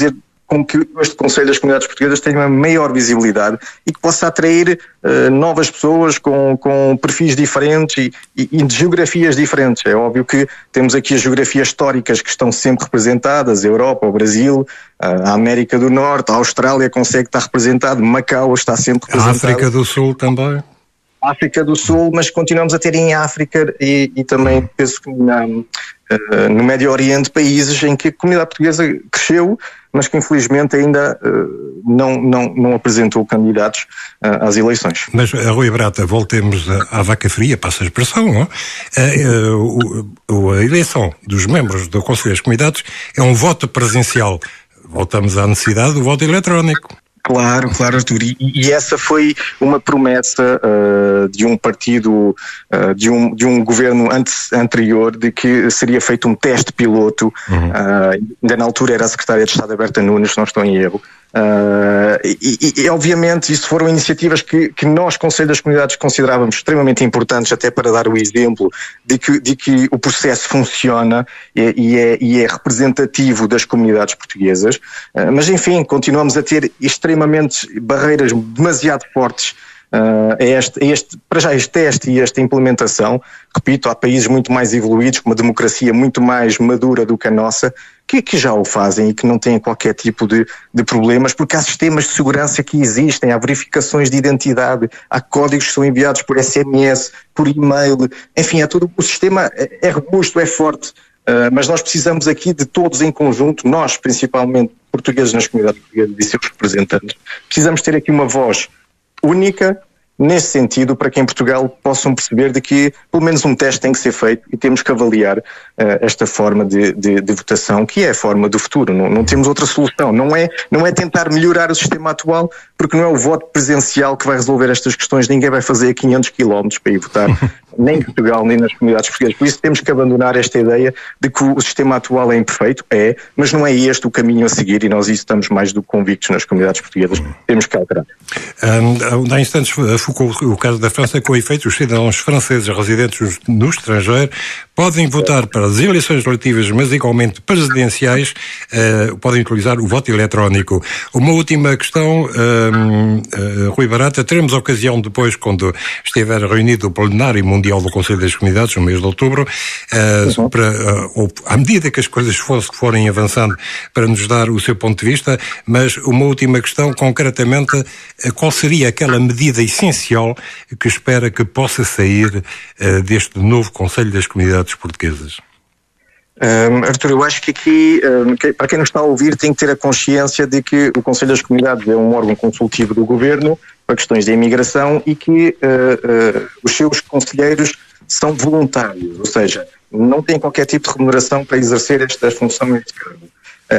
com que este Conselho das Comunidades Portuguesas tenha uma maior visibilidade e que possa atrair novas pessoas com perfis diferentes e de geografias diferentes. É óbvio que temos aqui as geografias históricas que estão sempre representadas, a Europa, o Brasil, a América do Norte, a Austrália consegue estar representado, Macau está sempre representado. A África do Sul também. África do Sul, mas continuamos a ter em África e também penso que no Médio Oriente países em que a comunidade portuguesa cresceu, mas que infelizmente ainda não apresentou candidatos às eleições. Mas, Rui Barata, voltemos à vaca fria, passa a expressão, não? A eleição dos membros do Conselho das Comunidades é um voto presencial. Voltamos à necessidade do voto eletrónico. Claro, Artur. E essa foi uma promessa de um partido, de um governo anterior, de que seria feito um teste piloto. Ainda na altura era a secretária de Estado, Berta Nunes, se não estou em erro. E obviamente isso foram iniciativas que nós, Conselho das Comunidades, considerávamos extremamente importantes, até para dar o exemplo de que o processo funciona e é representativo das comunidades portuguesas, mas enfim, continuamos a ter extremamente barreiras demasiado fortes para já este teste e esta implementação. Repito, há países muito mais evoluídos, com uma democracia muito mais madura do que a nossa, que já o fazem e que não têm qualquer tipo de problemas, porque há sistemas de segurança que existem, há verificações de identidade, há códigos que são enviados por SMS, por e-mail, enfim, o sistema é robusto, é forte, mas nós precisamos aqui de todos em conjunto, nós principalmente portugueses nas comunidades portuguesas e seus representantes, precisamos ter aqui uma voz única nesse sentido, para que em Portugal possam perceber de que pelo menos um teste tem que ser feito e temos que avaliar esta forma de votação, que é a forma do futuro. Não temos outra solução. Não é tentar melhorar o sistema atual, porque não é o voto presencial que vai resolver estas questões. Ninguém vai fazer 500 quilómetros para ir votar, nem em Portugal, nem nas comunidades portuguesas. Por isso temos que abandonar esta ideia de que o sistema atual é imperfeito, mas não é este o caminho a seguir, e nós isso estamos mais do que convictos nas comunidades portuguesas. Temos que alterar. Há instantes focou o caso da França, com efeito, os cidadãos franceses residentes no estrangeiro podem votar para as eleições legislativas, mas igualmente presidenciais, podem utilizar o voto eletrónico. Uma última questão, Rui Barata, teremos ocasião depois, quando estiver reunido o plenário mundial do Conselho das Comunidades, no mês de outubro, à medida que as coisas forem avançando, para nos dar o seu ponto de vista, mas uma última questão, concretamente, qual seria aquela medida essencial que espera que possa sair deste novo Conselho das Comunidades Portuguesas? Artur, eu acho que aqui, para quem nos está a ouvir, tem que ter a consciência de que o Conselho das Comunidades é um órgão consultivo do Governo para questões de imigração e que os seus conselheiros são voluntários, ou seja, não têm qualquer tipo de remuneração para exercer esta função e este cargo.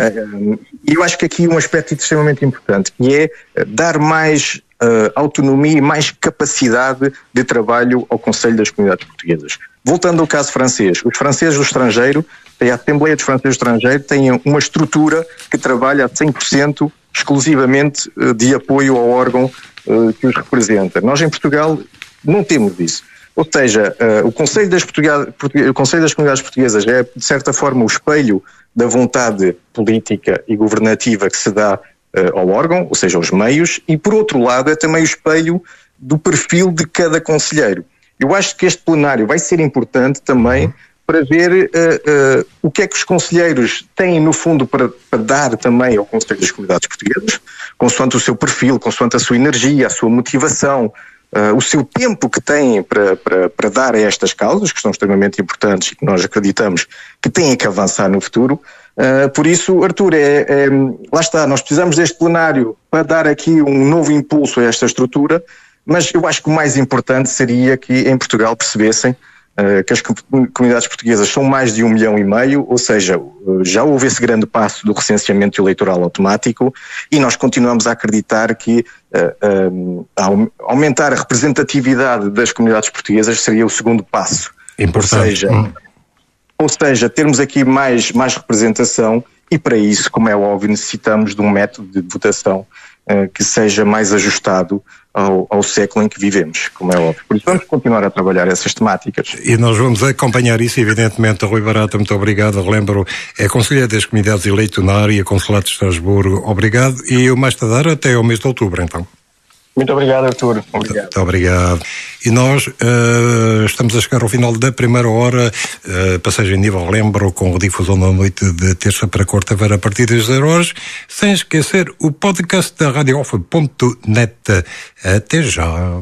E eu acho que aqui um aspecto extremamente importante, que é dar mais autonomia e mais capacidade de trabalho ao Conselho das Comunidades Portuguesas. Voltando ao caso francês, os franceses do estrangeiro, a Assembleia dos Franceses do Estrangeiro tem uma estrutura que trabalha a 100% exclusivamente de apoio ao órgão que os representa. Nós em Portugal não temos isso. Ou seja, o Conselho das Comunidades Portuguesas é, de certa forma, o espelho da vontade política e governativa que se dá ao órgão, ou seja, aos meios, e por outro lado é também o espelho do perfil de cada conselheiro. Eu acho que este plenário vai ser importante também para ver o que é que os conselheiros têm no fundo para dar também ao Conselho das Comunidades Portuguesas, consoante o seu perfil, consoante a sua energia, a sua motivação, o seu tempo que têm para dar a estas causas, que são extremamente importantes e que nós acreditamos que têm que avançar no futuro. Por isso, Artur, lá está, nós precisamos deste plenário para dar aqui um novo impulso a esta estrutura, mas eu acho que o mais importante seria que em Portugal percebessem que as comunidades portuguesas são mais de 1,5 milhão, ou seja, já houve esse grande passo do recenseamento eleitoral automático e nós continuamos a acreditar que aumentar a representatividade das comunidades portuguesas seria o segundo passo. Importante. Ou seja, termos aqui mais representação e para isso, como é óbvio, necessitamos de um método de votação que seja mais ajustado ao século em que vivemos, como é óbvio. Por isso vamos continuar a trabalhar essas temáticas. E nós vamos acompanhar isso, evidentemente. Rui Barata, muito obrigado. Relembro, é Conselheiro das Comunidades Eleito na área, Consulado de Estrasburgo. Obrigado. E o mais tardar até ao mês de outubro, então. Muito obrigado, Artur. Obrigado. Muito obrigado. E nós estamos a chegar ao final da primeira hora, passagem nível, lembro, com redifusão na noite de terça para quarta-feira a partir das 0 horas, sem esquecer o podcast da radioalfa.net. Até já.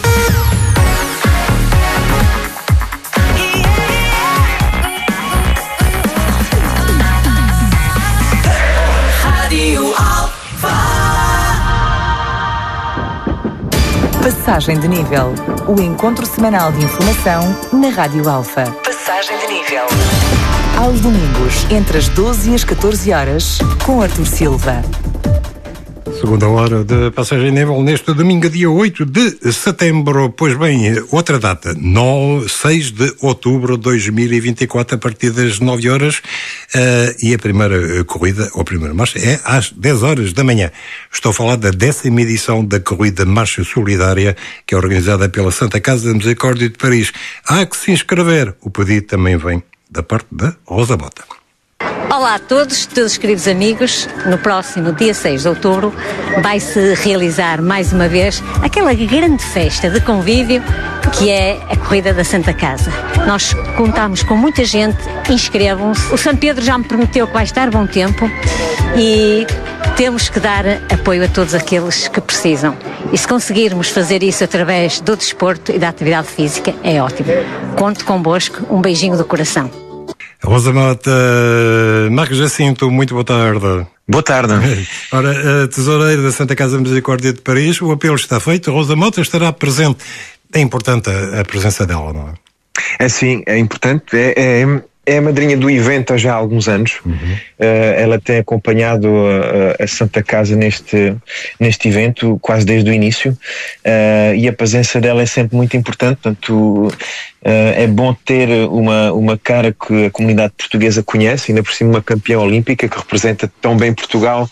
Passagem de nível. O encontro semanal de informação na Rádio Alfa. Passagem de nível. Aos domingos, entre as 12 e as 14 horas, com Artur Silva. Segunda hora de Passagem de Nível neste domingo, dia 8 de setembro. Pois bem, outra data, 6 de outubro de 2024, a partir das 9 horas. E a primeira corrida, ou a primeira marcha, é às 10 horas da manhã. Estou a falar da 10ª edição da Corrida Marcha Solidária, que é organizada pela Santa Casa da Misericórdia de Paris. Há que se inscrever. O pedido também vem da parte da Rosa Mota. Olá a todos queridos amigos. No próximo dia 6 de outubro vai-se realizar mais uma vez aquela grande festa de convívio que é a Corrida da Santa Casa. Nós contamos com muita gente, inscrevam-se. O São Pedro já me prometeu que vai estar bom tempo e temos que dar apoio a todos aqueles que precisam. E se conseguirmos fazer isso através do desporto e da atividade física, é ótimo. Conto convosco, um beijinho do coração. Rosa Mota, Marcos Jacinto, muito boa tarde. Boa tarde. Ora, a tesoureira da Santa Casa Misericórdia de Paris, o apelo está feito, Rosa Mota estará presente. É importante a presença dela, não é? É sim, é importante. É a madrinha do evento há já alguns anos. Ela tem acompanhado a Santa Casa neste evento quase desde o início, e a presença dela é sempre muito importante. Portanto, é bom ter uma cara que a comunidade portuguesa conhece, ainda por cima uma campeã olímpica que representa tão bem Portugal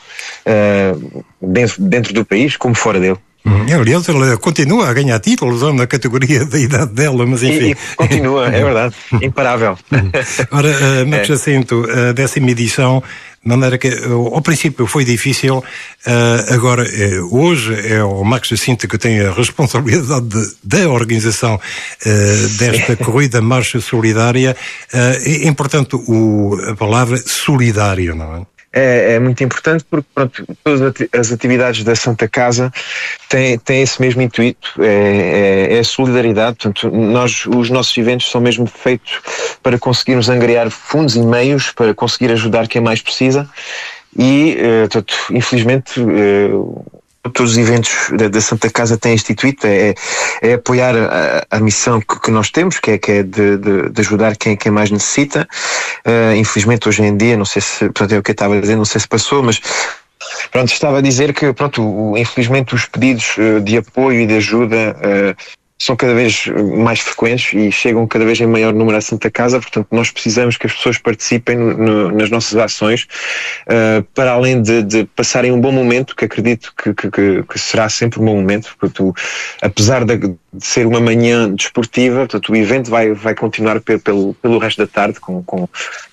dentro do país como fora dele. Aliás, ela continua a ganhar títulos na categoria da idade dela, mas enfim. E continua, é verdade, imparável. Ora, Marcos Jacinto, a 10ª edição, de maneira que ao princípio foi difícil, agora hoje é o Marcos Jacinto que tem a responsabilidade da organização desta Corrida Marcha Solidária. É importante a palavra solidário, não é? É muito importante porque, pronto, todas as atividades da Santa Casa têm esse mesmo intuito, é a solidariedade. Portanto, os nossos eventos são mesmo feitos para conseguirmos angariar fundos e meios para conseguir ajudar quem mais precisa e, portanto, infelizmente, todos os eventos da Santa Casa têm este intuito, é apoiar a missão que nós temos, que é de ajudar quem mais necessita. Infelizmente hoje em dia, não sei se, portanto é o que eu estava a dizer, não sei se passou, mas pronto, estava a dizer que, pronto, infelizmente os pedidos de apoio e de ajuda são cada vez mais frequentes e chegam cada vez em maior número à Santa Casa. Portanto, nós precisamos que as pessoas participem nas nossas ações, para além de passarem um bom momento, que acredito que será sempre um bom momento, porque apesar de ser uma manhã desportiva, portanto, o evento vai continuar pelo resto da tarde, com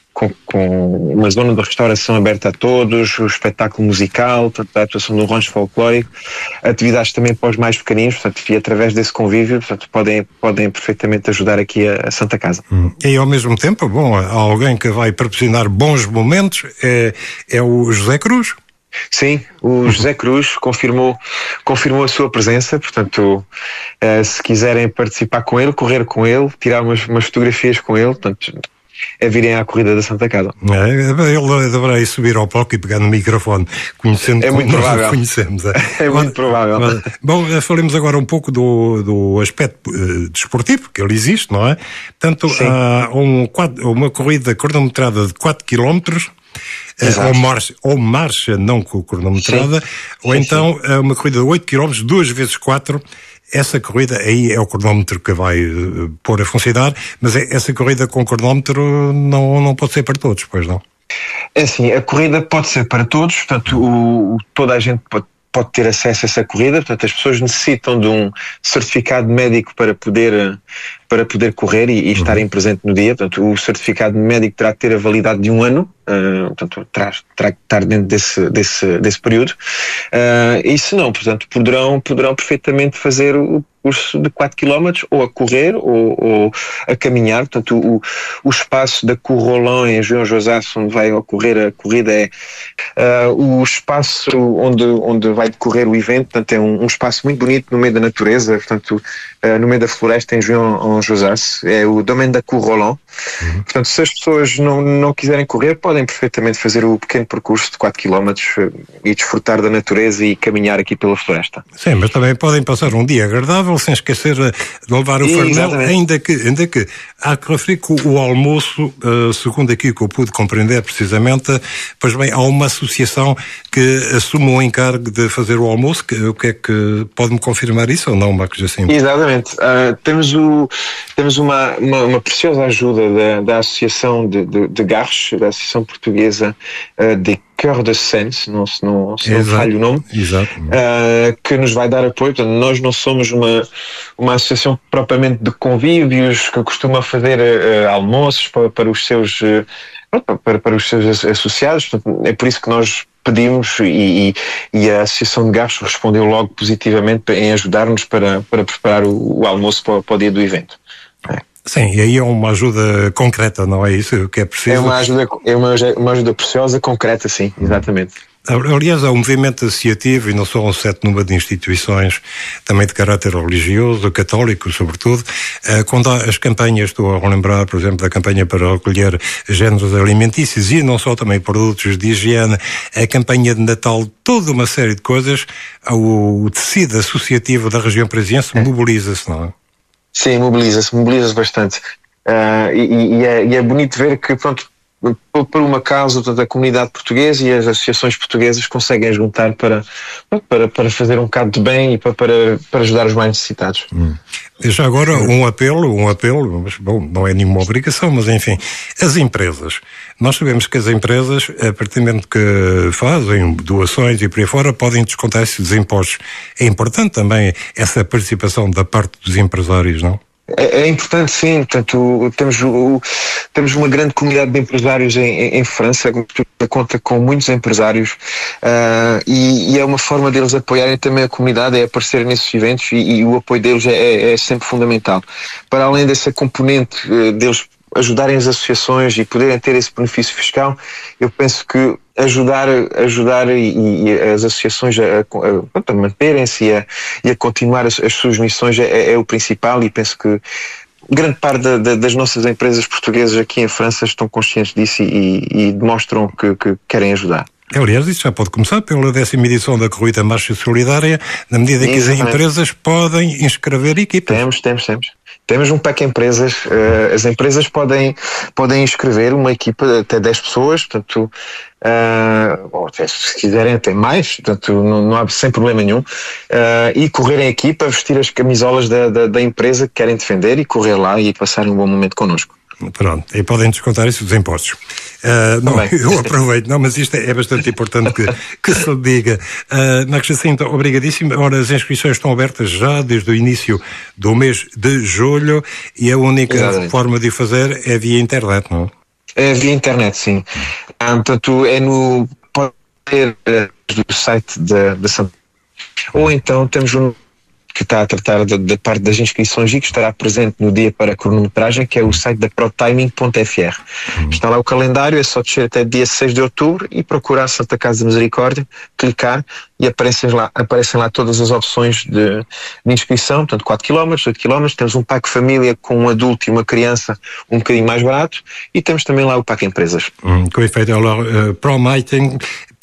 uma zona de restauração aberta a todos, o espetáculo musical, a atuação do rancho folclórico, atividades também para os mais pequeninos, portanto, e através desse convívio, portanto, podem perfeitamente ajudar aqui a Santa Casa. E ao mesmo tempo, bom, há alguém que vai proporcionar bons momentos, é o José Cruz? Sim, o José Cruz confirmou a sua presença, portanto, se quiserem participar com ele, correr com ele, tirar umas fotografias com ele, portanto, virem à Corrida da Santa Casa. Ele deverá ir subir ao palco e pegar no microfone, conhecendo como nós o conhecemos. É muito provável. Bom, falemos agora um pouco do aspecto desportivo, que ele existe, não é? Portanto, há uma corrida cronometrada de 4 km, ou marcha não cronometrada, ou então uma corrida de 8 km, 2 vezes 4. Essa corrida aí é o cronómetro que vai pôr a funcionar, mas essa corrida com cronómetro não pode ser para todos, pois não? É assim, a corrida pode ser para todos, portanto, toda a gente pode ter acesso a essa corrida. Portanto, as pessoas necessitam de um certificado médico para poder correr e estarem presentes no dia. Portanto, o certificado médico terá que ter a validade de 1 ano, portanto, terá que estar dentro desse período. E se não, portanto, poderão perfeitamente fazer o curso de 4 km, ou a correr ou a caminhar. Portanto, o espaço da Cour Roland em Juan Josas, onde vai ocorrer a corrida, é o espaço onde vai decorrer o evento. Portanto, é um espaço muito bonito no meio da natureza, portanto, no meio da floresta em Juan Josas. É o Domaine da Cour Roland. Portanto, se as pessoas não quiserem correr, podem perfeitamente fazer o pequeno percurso de 4 km e desfrutar da natureza e caminhar aqui pela floresta. Sim, mas também podem passar um dia agradável sem esquecer de levar o farnel, ainda que há que referir que o almoço, segundo aquilo que eu pude compreender precisamente, pois bem, há uma associação que assume o encargo de fazer o almoço. O que é que pode-me confirmar isso ou não, Marcos Jacinto? Exatamente. Temos uma preciosa ajuda da Associação de Garches, da Associação Portuguesa de Cœur de Seine, se não falho o nome, que nos vai dar apoio. Portanto, nós não somos uma associação propriamente de convívios que costuma fazer almoços para os seus associados. Portanto, é por isso que nós pedimos e a Associação de Garches respondeu logo positivamente em ajudar-nos para preparar o almoço para o dia do evento. Sim, e aí é uma ajuda concreta, não é isso que é preciso? É uma ajuda preciosa, concreta, sim, exatamente. Aliás, há um movimento associativo, e não só um certo número de instituições, também de caráter religioso, católico, sobretudo. Quando há as campanhas, estou a relembrar, por exemplo, da campanha para recolher géneros alimentícios e não só, também produtos de higiene, a campanha de Natal, toda uma série de coisas, o tecido associativo da região parisiense mobiliza-se, não é? Sim, mobiliza-se bastante. E é bonito ver que, pronto, por uma causa, portanto, a comunidade portuguesa e as associações portuguesas conseguem juntar para fazer um bocado de bem e para ajudar os mais necessitados. Já agora um apelo, mas bom, não é nenhuma obrigação, mas enfim, as empresas. Nós sabemos que as empresas, a partir do momento que fazem doações e por aí fora, podem descontar esses impostos. É importante também essa participação da parte dos empresários, não? É importante, sim. Portanto, temos uma grande comunidade de empresários em França, que conta com muitos empresários, e é uma forma deles apoiarem também a comunidade, é aparecerem nesses eventos, e o apoio deles é sempre fundamental. Para além dessa componente deles ajudarem as associações e poderem ter esse benefício fiscal, eu penso que ajudar e as associações a manterem-se e a continuar as suas missões é o principal, e penso que grande parte das nossas empresas portuguesas aqui em França estão conscientes disso e demonstram que querem ajudar. Aliás, isso já pode começar pela 10ª edição da Corrida Marcha Solidária, na medida que as empresas podem inscrever equipas. Temos um pack empresas, as empresas podem inscrever uma equipa até 10 pessoas, portanto, ou até, se quiserem até mais, portanto, não há sem problema nenhum, e correr em equipa, vestir as camisolas da empresa que querem defender e correr lá e passarem um bom momento connosco. Pronto, e podem descontar isso dos impostos. Não, eu aproveito, mas isto é bastante importante que se diga. Marcos Jacinto, obrigadíssimo. Ora, as inscrições estão abertas já desde o início do mês de julho e a única forma de o fazer é via internet, não é? É via internet, sim. Portanto, pode ter do site da Santa, ou então temos que está a tratar da parte das inscrições e que estará presente no dia para a cronometragem, que é o site da protiming.fr. Está lá o calendário, é só descer até dia 6 de outubro e procurar Santa Casa de Misericórdia, clicar e aparecem lá todas as opções de inscrição, portanto 4 km, 8 km, temos um pack família com um adulto e uma criança um bocadinho mais barato e temos também lá o pack empresas. Com efeito, alors, Promiting,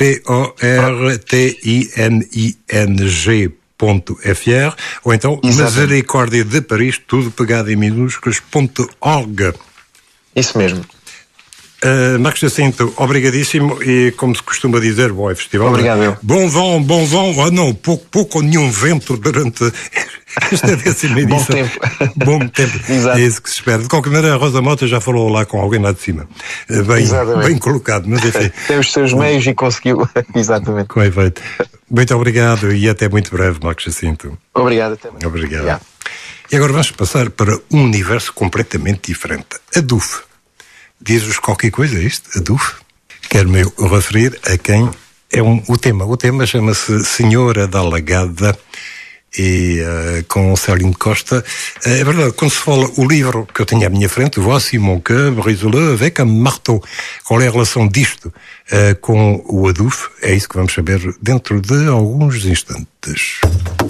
PORTINING.fr ou então Misericórdia de Paris, tudo pegado em minúsculas.org. Isso mesmo. Marcos Jacinto, obrigadíssimo e, como se costuma dizer, bom festival. Obrigado. Bom vão, não, pouco ou nenhum vento durante esta 10ª edição. Bom tempo. É isso que se espera. De qualquer maneira, a Rosa Mota já falou lá com alguém lá de cima. Bem colocado, mas enfim. Tem os seus meios e conseguiu, exatamente. Com efeito. Muito obrigado e até muito breve, Marcos Jacinto. Obrigado, até mais. Obrigado. E agora vamos passar para um universo completamente diferente. A DUF. Diz-vos qualquer coisa isto? A DUF? Quero-me referir a quem é o tema. O tema chama-se Senhora da Alagada e com Céline Costa. É verdade, quando se fala o livro que eu tenho à minha frente, Voici mon cœur brisé avec un marteau. Qual é a relação disto com o ADUF? É isso que vamos saber dentro de alguns instantes.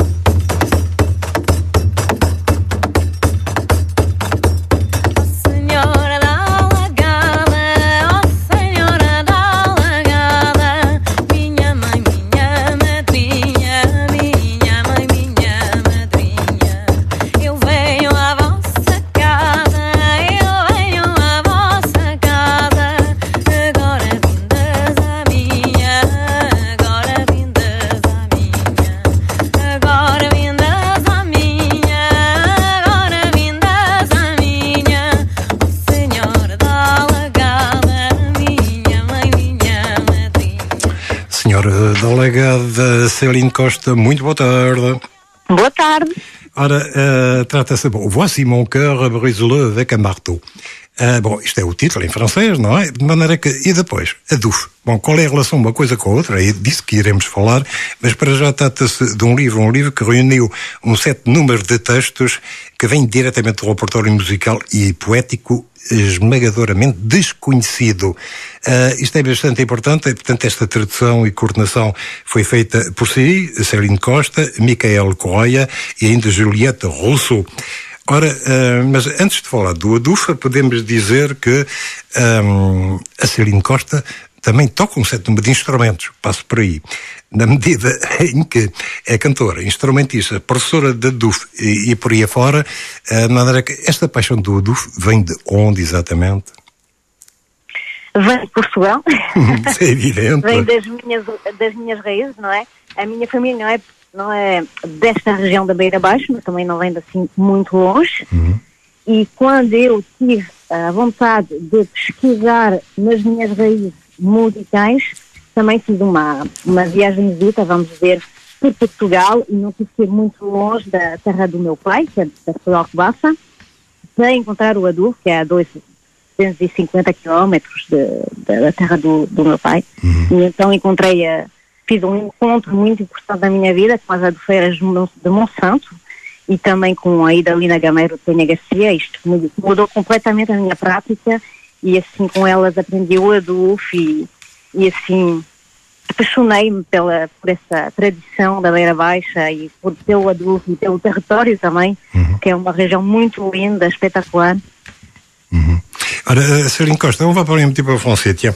Delegada Céline Costa, muito boa tarde. Boa tarde. Ora, trata-se, Voici mon cœur brisé avec un marteau. Bom, isto é o título em francês, não é? De maneira que, e depois, a DUF. Bom, qual é a relação uma coisa com a outra? É disso que iremos falar, mas para já trata-se de um livro que reuniu um set de números de textos que vem diretamente do repertório musical e poético esmagadoramente desconhecido. Isto é bastante importante, portanto, esta tradução e coordenação foi feita por si, Céline Costa, Michael Correia e ainda Juliette Rousseau. Ora, mas antes de falar do ADUF, podemos dizer que a Céline Costa também toca um certo número de instrumentos, passo por aí, na medida em que é cantora, instrumentista, professora de ADUF e por aí afora, de maneira que esta paixão do ADUF vem de onde exatamente? Vem de Portugal. Isso é evidente. Vem das minhas raízes, não é? A minha família não é desta região da Beira Baixa, mas também não vem assim muito longe. E quando eu tive a vontade de pesquisar nas minhas raízes musicais, também fiz uma viagemzita, vamos dizer, por Portugal, e não tive que ir muito longe da terra do meu pai, que é da cidade de Alcobaça, para encontrar o ADUF, que é a 250 quilómetros da terra do meu pai. E então fiz um encontro muito importante da minha vida com as adufeiras de Monsanto e também com a Idalina Gameiro Penha Garcia. Isto mudou completamente a minha prática e assim com elas aprendi o ADUF e assim apaixonei-me por essa tradição da Beira Baixa e pelo ADUF e pelo território também, que é uma região muito linda, espetacular. Alors, Céline Costa, on va parler un petit peu français, tiens.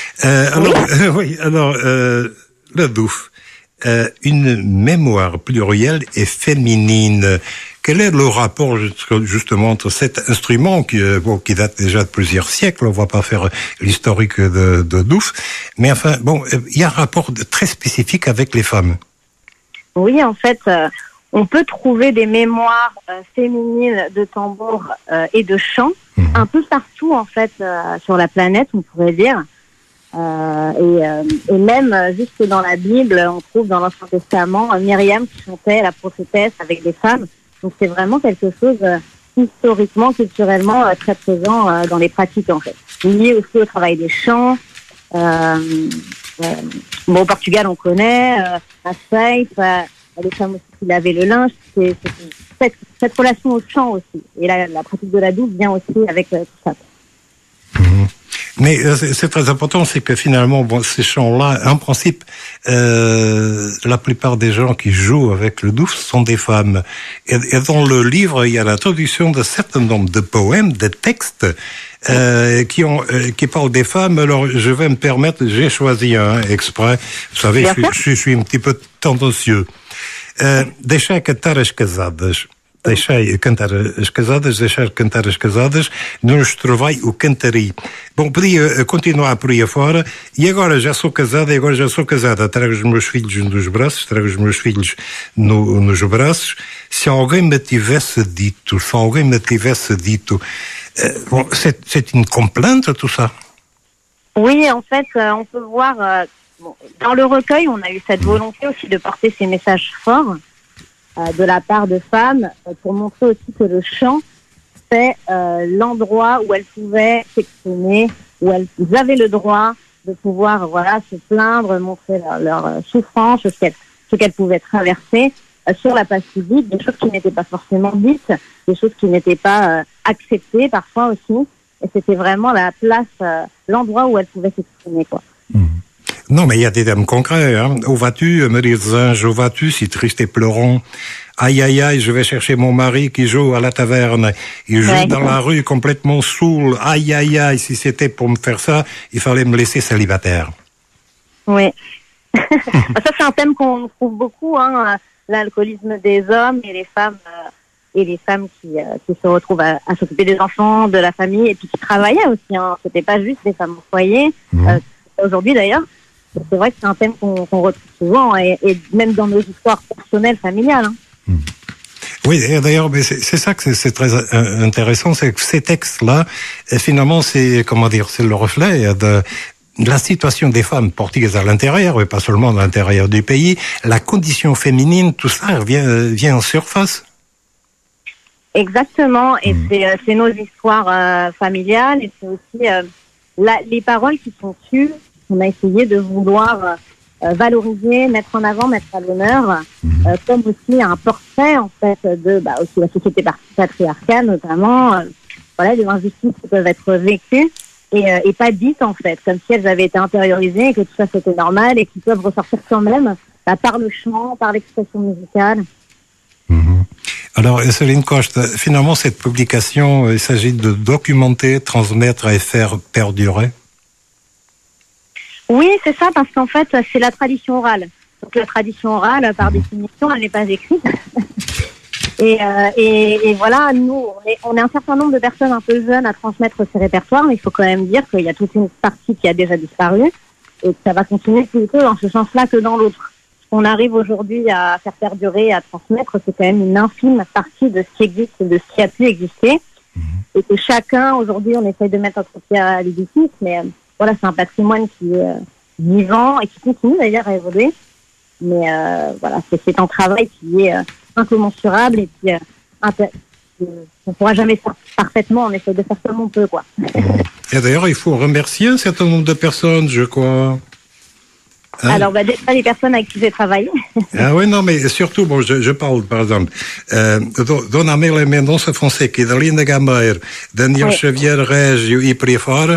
La DUF, une mémoire plurielle et féminine. Quel est le rapport justement entre cet instrument qui date déjà de plusieurs siècles, on va pas faire l'historique de DUF, mais enfin, il y a un rapport très spécifique avec les femmes. Oui, en fait, on peut trouver des mémoires féminines de tambour et de chant un peu partout en fait sur la planète, on pourrait dire. Et même juste dans la Bible, on trouve dans l'Ancien Testament Myriam qui chantait la prophétesse avec des femmes. Donc c'est vraiment quelque chose historiquement, culturellement très présent dans les pratiques en fait. Lié aussi au travail des chants. Au Portugal on connaît, à Saïf, les femmes aussi qui lavaient le linge. C'est cette relation au chant aussi. Et la pratique de la DUF vient aussi avec tout ça. Mais c'est très important, c'est que finalement, ces chants-là, en principe, la plupart des gens qui jouent avec le DUF sont des femmes. Et dans le livre, il y a la traduction d'un certain nombre de poèmes, de textes qui parlent des femmes. Alors, je vais me permettre, j'ai choisi un exprès. Vous savez, je suis un petit peu tendancieux. Deixai cantar as casadas. Deixei cantar as casadas, deixar cantar as casadas, não os trovai o cantari. Bom, podia continuar por aí afora, e agora já sou casada, trago os meus filhos nos braços, nos braços. Se alguém me tivesse dito, c'est une complainte tout ça? Oui, en fait, on peut voir bon, dans le recueil, on a eu cette volonté aussi de porter ces messages forts de la part de femmes pour montrer aussi que le chant, c'est l'endroit où elles pouvaient s'exprimer, où elles avaient le droit de pouvoir se plaindre, montrer leur souffrance, ce qu'elles pouvaient traverser sur la place publique, des choses qui n'étaient pas forcément dites, des choses qui n'étaient pas acceptées parfois aussi. Et c'était vraiment la place, l'endroit où elles pouvaient s'exprimer, quoi. Non, mais il y a des thèmes concrets, hein. Où vas-tu, me disent les anges, où vas-tu, si triste et pleurant? Aïe, aïe, aïe, je vais chercher mon mari qui joue à la taverne. Il joue dans la rue complètement saoul. Aïe, aïe, aïe, si c'était pour me faire ça, il fallait me laisser célibataire. Oui. Ça, c'est un thème qu'on trouve beaucoup, hein. L'alcoolisme des hommes et les femmes qui se retrouvent à s'occuper des enfants, de la famille, et puis qui travaillaient aussi, hein. C'était pas juste des femmes au foyer. Aujourd'hui, d'ailleurs, c'est vrai que c'est un thème qu'on retrouve souvent, et même dans nos histoires personnelles, familiales, hein. Oui, et d'ailleurs, mais c'est ça que c'est très intéressant, c'est que ces textes-là, finalement, c'est le reflet de la situation des femmes portugaises à l'intérieur, et pas seulement à l'intérieur du pays. La condition féminine, tout ça vient en surface. Exactement, et c'est nos histoires familiales, et c'est aussi les paroles qui sont tues. On a essayé de vouloir valoriser, mettre en avant, mettre à l'honneur, comme aussi un portrait en fait de aussi la société patriarcale notamment, des injustices qui peuvent être vécues et pas dites en fait, comme si elles avaient été intériorisées et que tout ça c'était normal et qui peuvent ressortir quand même par le chant, par l'expression musicale. Alors, Céline Coste, finalement, cette publication, il s'agit de documenter, transmettre et faire perdurer? Oui, c'est ça, parce qu'en fait, c'est la tradition orale. Donc, la tradition orale, par définition, elle n'est pas écrite. et voilà, nous, on est un certain nombre de personnes un peu jeunes à transmettre ces répertoires, mais il faut quand même dire qu'il y a toute une partie qui a déjà disparu et que ça va continuer plutôt dans ce sens-là que dans l'autre. On arrive aujourd'hui à faire perdurer, à transmettre, c'est quand même une infime partie de ce qui existe et de ce qui a pu exister. Et que chacun, aujourd'hui, on essaye de mettre un pied à l'édifice, mais c'est un patrimoine qui est vivant et qui continue d'ailleurs à évoluer. Mais c'est un travail qui est incommensurable et qui on ne pourra jamais faire parfaitement, on essaye de faire comme on peut, quoi. Et d'ailleurs, il faut remercier un certain nombre de personnes, je crois. Hein? Alors, déjà les personnes avec qui j'ai travaillé. Ah oui, non, mais surtout, je parle, par exemple, Dona Amélia Mendonça Fonseca, Idalina Gameiro, Daniel Xavier Régio et por aí fora.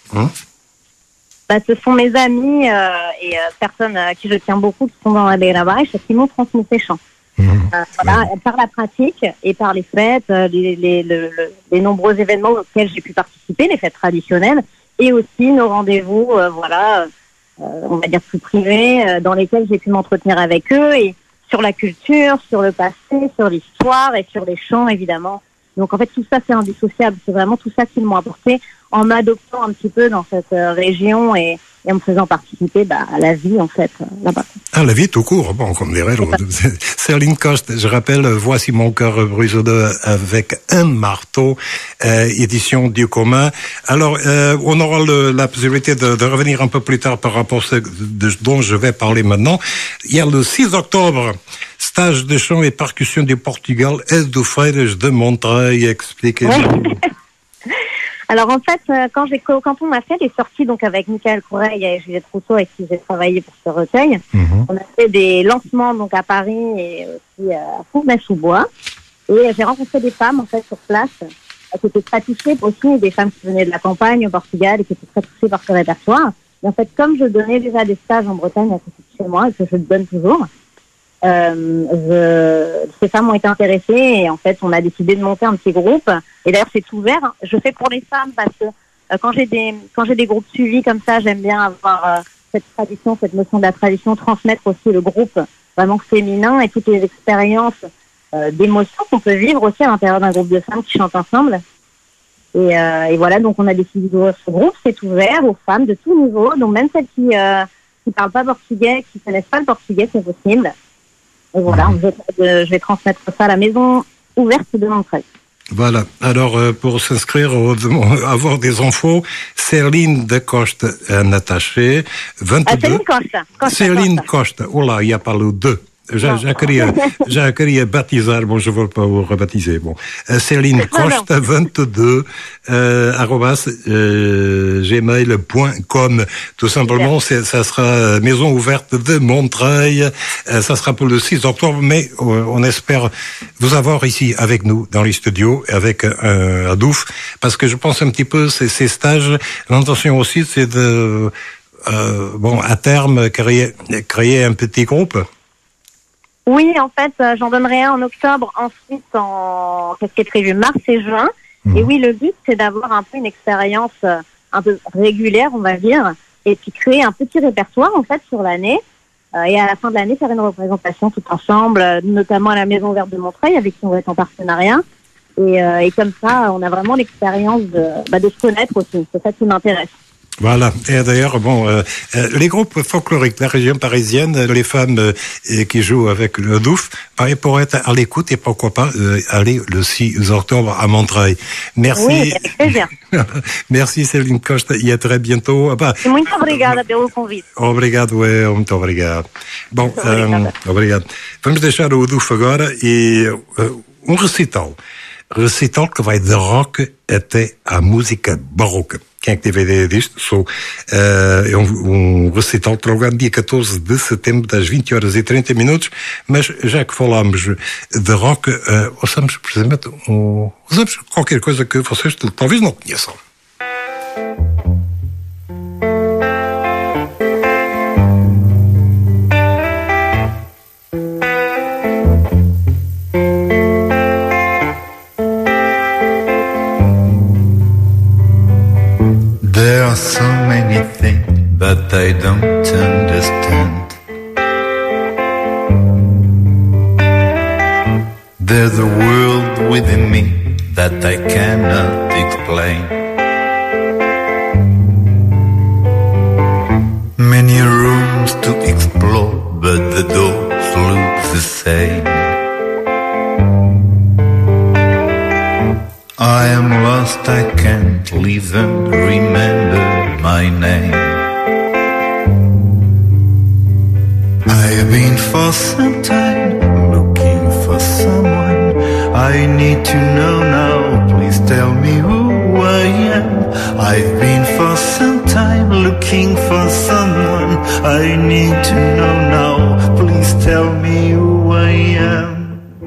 Ce sont mes amis et personnes à qui je tiens beaucoup, qui sont dans la Beira Baixa, qui m'ont transmis ces chants. Par la pratique et par les fêtes, les nombreux événements auxquels j'ai pu participer, les fêtes traditionnelles, et aussi nos rendez-vous, on va dire plus privés, dans lesquels j'ai pu m'entretenir avec eux, et sur la culture, sur le passé, sur l'histoire et sur les chants, évidemment. Donc en fait, tout ça, c'est indissociable. C'est vraiment tout ça qu'ils m'ont apporté en m'adoptant un petit peu dans cette région et en me faisant participer à la vie, en fait, là-bas. Ah, la vie tout court, comme dirait Céline Coste. Je rappelle, Voici mon cœur brise avec un marteau, édition du commun. Alors, on aura la possibilité de revenir un peu plus tard par rapport à ce dont je vais parler maintenant. Il y a le 6 octobre, stage de chant et percussion du Portugal, Albufeiras de Montreuil. Expliquez-nous. Alors en fait, quand on a fait les sorties donc avec Michael Coureil et Juliette Rousseau avec qui j'ai travaillé pour ce recueil, on a fait des lancements donc à Paris et aussi à Fontenay-sous-Bois. Et j'ai rencontré des femmes en fait sur place qui étaient très touchées, aussi des femmes qui venaient de la campagne au Portugal et qui étaient très touchées par ce répertoire. Et en fait, comme je donnais déjà des stages en Bretagne à côté de chez moi et que je le donne toujours, ces femmes ont été intéressées et en fait on a décidé de monter un petit groupe et d'ailleurs c'est ouvert, hein. Je fais pour les femmes parce que quand j'ai des groupes suivis comme ça, j'aime bien avoir cette tradition, cette notion de la tradition, transmettre aussi le groupe vraiment féminin et toutes les expériences d'émotions qu'on peut vivre aussi à l'intérieur d'un groupe de femmes qui chantent ensemble et voilà, donc on a décidé d'ouvrir ce groupe. C'est ouvert aux femmes de tout niveau, donc même celles qui parlent pas portugais, qui connaissent pas le portugais, c'est possible. Et voilà, je vais transmettre ça à la maison ouverte de Montreuil. Voilà. Alors, pour s'inscrire, avoir des infos, Céline de Costa, un attaché, 22. Céline Costa. Céline Costa. Oula, il n'y a pas le 2. Já queria batizar, bon, je ne veux pas vous rebaptiser. Bon, Céline Costa 22 @gmail.com. Tout simplement, ça sera Maison ouverte de Montreuil. Ça sera pour le 6 octobre, mais on espère vous avoir ici avec nous dans les studios avec Adouf, parce que je pense un petit peu ces stages. L'intention aussi, c'est de à terme créer un petit groupe. Oui, en fait, j'en donnerai un en octobre, ensuite qu'est-ce qui est prévu, mars et juin. Et oui, le but, c'est d'avoir un peu une expérience un peu régulière, on va dire, et puis créer un petit répertoire, en fait, sur l'année. Et à la fin de l'année, faire une représentation tout ensemble, notamment à la Maison Verte de Montreuil, avec qui on va être en partenariat. Et comme ça, on a vraiment l'expérience de se connaître aussi. C'est ça qui m'intéresse. Voilà. Et d'ailleurs, les groupes folkloriques de la région parisienne, les femmes qui jouent avec le Douf, pourraient être à l'écoute et pourquoi pas aller le 6 octobre à Montreuil. Merci. Oui, avec plaisir. Merci, Céline Costa. E a très bientôt. Muito obrigada pelo convite. Obrigado, muito obrigado. Bom, obrigado. Vamos deixar o Douf agora e recital. Recital que vai de rock até à música barroca. Quem é que teve a ideia disto? É um recital programado dia 14 de setembro, das 20h30, mas já que falámos de rock, ouçamos precisamente usamos qualquer coisa que vocês talvez não conheçam. There are so many things that I don't understand. There's a world within me that I cannot explain. Many rooms to explore, but the doors look the same. I am lost, I can't even remember my name. I have been for some time looking for someone I need to know now. Please tell me who I am. I've been for some time looking for someone I need to know now. Please tell me who I am.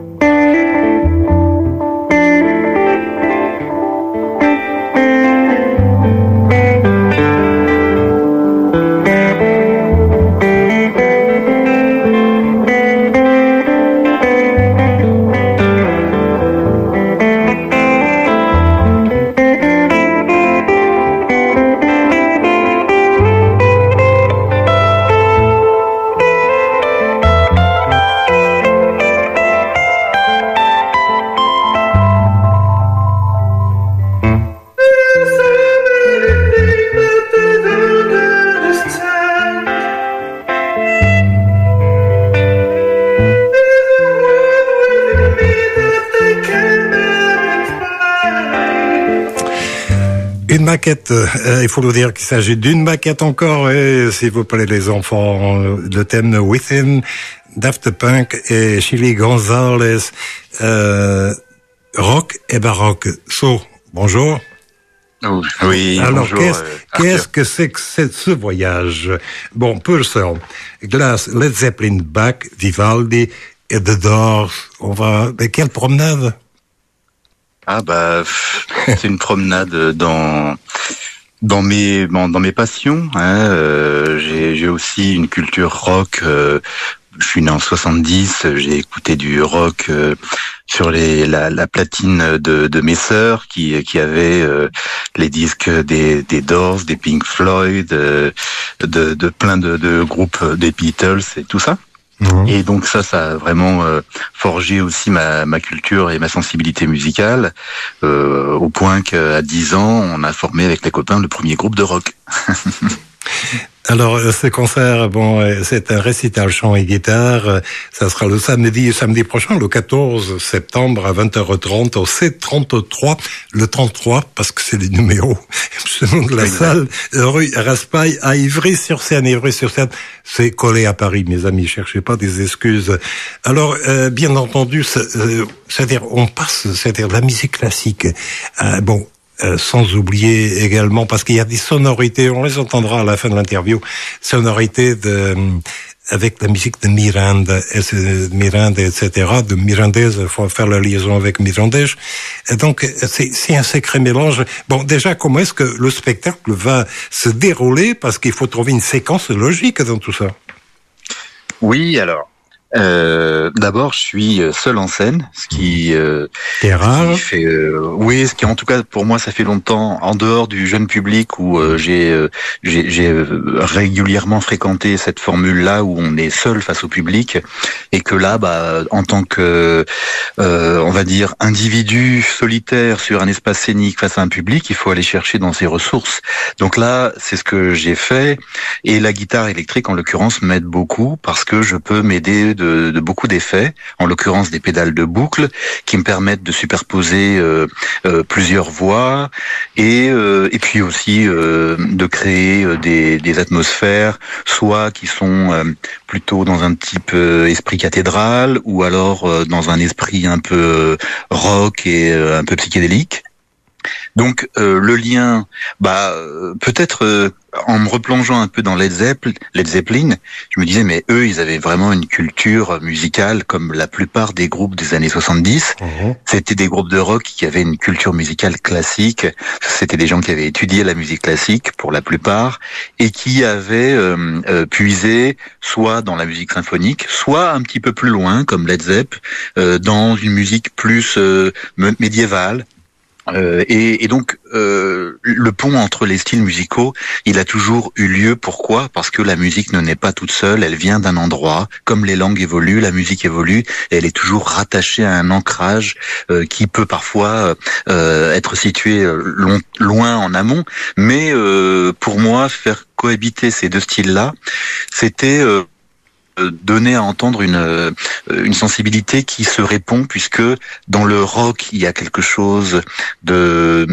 Une maquette, il faut le dire qu'il s'agit d'une maquette encore, et s'il vous plaît les enfants, le thème Within, Daft Punk et Chili Gonzalez, rock et baroque. Bonjour. Oui, alors, bonjour. Qu'est-ce que c'est que ce voyage? Bon, Purcell, Glass, Led Zeppelin, Bach, Vivaldi et The Doors. Mais quelle promenade? C'est une promenade dans mes passions. J'ai aussi une culture rock. Je suis né en 70. J'ai écouté du rock sur la platine de mes sœurs qui avaient les disques des Doors, des Pink Floyd, de plein de groupes des Beatles et tout ça. Et donc ça a vraiment forgé aussi ma culture et ma sensibilité musicale, au point qu'à 10 ans, on a formé avec les copains le premier groupe de rock. Alors, ce concert, c'est un récital chant et guitare. Ça sera le samedi prochain, le 14 septembre à 20h30 au C33, le 33, parce que c'est le numéro de la salle, rue Raspail à Ivry-sur-Seine. Ivry-sur-Seine, c'est collé à Paris, mes amis, cherchez pas des excuses. Alors, bien entendu, c'est-à-dire, on passe, c'est-à-dire la musique classique. Sans oublier également, parce qu'il y a des sonorités, on les entendra à la fin de l'interview, sonorités avec la musique de Miranda, etc., de Mirandaise, il faut faire la liaison avec Mirandège. Et donc, c'est un sacré mélange. Bon, déjà, comment est-ce que le spectacle va se dérouler? Parce qu'il faut trouver une séquence logique dans tout ça. Oui, alors, d'abord, je suis seul en scène, ce qui c'est rare. Ce qui en tout cas pour moi ça fait longtemps, en dehors du jeune public où j'ai régulièrement fréquenté cette formule-là où on est seul face au public et que là, en tant que on va dire individu solitaire sur un espace scénique face à un public, il faut aller chercher dans ses ressources. Donc là, c'est ce que j'ai fait et la guitare électrique en l'occurrence m'aide beaucoup parce que je peux m'aider de beaucoup d'effets, en l'occurrence des pédales de boucle qui me permettent de superposer plusieurs voix et puis aussi de créer des atmosphères soit qui sont plutôt dans un type esprit cathédrale ou alors dans un esprit un peu rock et un peu psychédélique. Donc le lien, peut-être en me replongeant un peu dans Led Zeppelin, je me disais mais eux ils avaient vraiment une culture musicale comme la plupart des groupes des années 70. C'était des groupes de rock qui avaient une culture musicale classique. C'était des gens qui avaient étudié la musique classique pour la plupart et qui avaient puisé soit dans la musique symphonique, soit un petit peu plus loin comme Led Zepp dans une musique plus médiévale. Et donc le pont entre les styles musicaux, il a toujours eu lieu. Pourquoi ? Parce que la musique ne naît pas toute seule, elle vient d'un endroit. Comme les langues évoluent, la musique évolue, et elle est toujours rattachée à un ancrage qui peut parfois être situé loin en amont. Mais pour moi, faire cohabiter ces deux styles-là, c'était donner à entendre une sensibilité qui se répond, puisque dans le rock il y a quelque chose de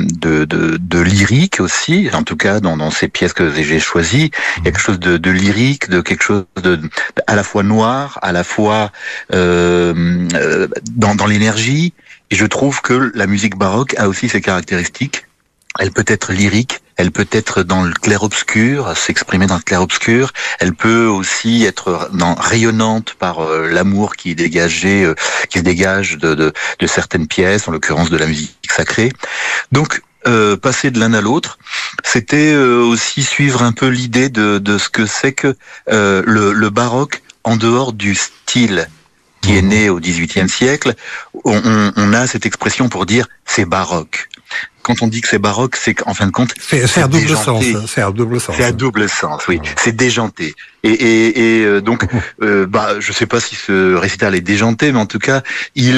lyrique aussi, en tout cas dans ces pièces que j'ai choisies, il y a quelque chose de lyrique, de quelque chose de à la fois noir, à la fois dans l'énergie, et je trouve que la musique baroque a aussi ses caractéristiques. Elle peut être lyrique, elle peut être dans le clair-obscur, s'exprimer dans le clair-obscur. Elle peut aussi être rayonnante par l'amour qui se dégage de certaines pièces, en l'occurrence de la musique sacrée. Donc, passer de l'un à l'autre, c'était aussi suivre un peu l'idée de ce que c'est que le baroque en dehors du style qui est né au XVIIIe siècle. On a cette expression pour dire c'est baroque. Quand on dit que c'est baroque, c'est qu'en fin de compte, c'est à double sens. C'est à double sens. C'est à double sens, oui. C'est déjanté. Et donc, je sais pas si ce récital est déjanté, mais en tout cas,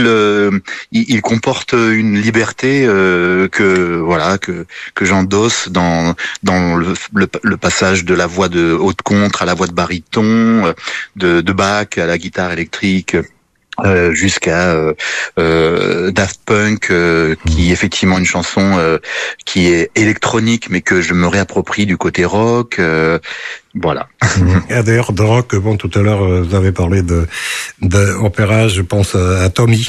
il comporte une liberté que j'endosse dans le passage de la voix de haute contre à la voix de baryton, de Bach à la guitare électrique. Jusqu'à Daft Punk, qui est effectivement une chanson qui est électronique, mais que je me réapproprie du côté rock. Voilà. Et d'ailleurs, de rock, tout à l'heure, vous avez parlé de opéra, je pense à Tommy.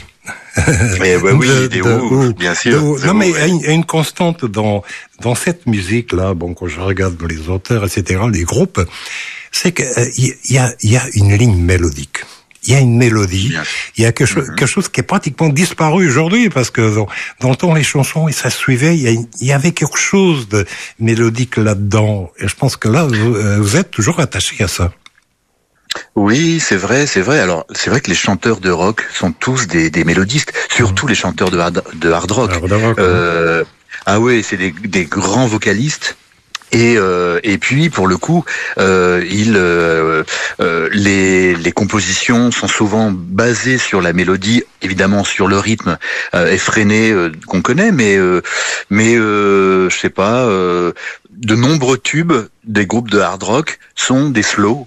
Bien sûr. Non, mais il y a une constante dans cette musique-là, quand je regarde les auteurs, etc., les groupes, c'est qu'il y a une ligne mélodique. Il y a une mélodie, il y a quelque chose qui est pratiquement disparu aujourd'hui, parce que dans le temps, les chansons, et ça suivait, il y avait quelque chose de mélodique là-dedans. Et je pense que là, vous êtes toujours attaché à ça. Oui, c'est vrai. Alors, c'est vrai que les chanteurs de rock sont tous des mélodistes, surtout les chanteurs de hard rock. Ah oui, c'est des grands vocalistes. Et puis pour le coup, les compositions sont souvent basées sur la mélodie, évidemment sur le rythme effréné qu'on connaît, mais je sais pas, de nombreux tubes des groupes de hard rock sont des slow,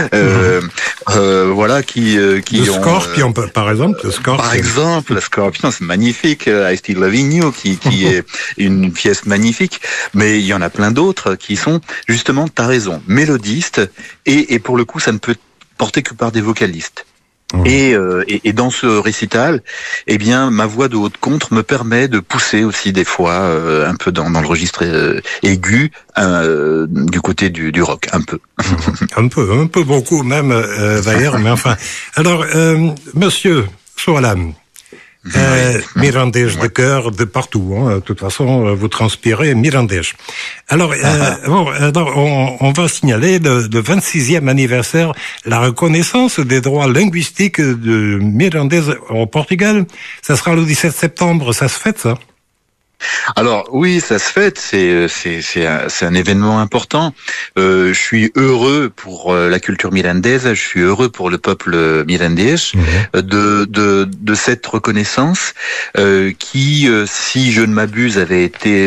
voilà, qui le ont. Scorpion, par exemple, le Scorpion. Par exemple, le Scorpion, c'est magnifique. I Still Loving You, qui est une pièce magnifique. Mais il y en a plein d'autres qui sont justement, t'as raison, mélodistes, et pour le coup, ça ne peut porter que par des vocalistes. Et dans ce récital, eh bien, ma voix de haute contre me permet de pousser aussi des fois un peu dans le registre aigu du côté du rock, un peu. un peu beaucoup même, d'ailleurs, mais enfin. Alors, monsieur Soalam, mirandais de cœur de partout, hein. De toute façon, vous transpirez mirandais. Alors, on va signaler le 26e anniversaire, la reconnaissance des droits linguistiques de mirandais au Portugal. Ça sera le 17 septembre, ça se fête, ça? Alors oui, ça se fait. C'est un événement important. Je suis heureux pour la culture mirandaise. Je suis heureux pour le peuple mirandais de cette reconnaissance qui, si je ne m'abuse, avait été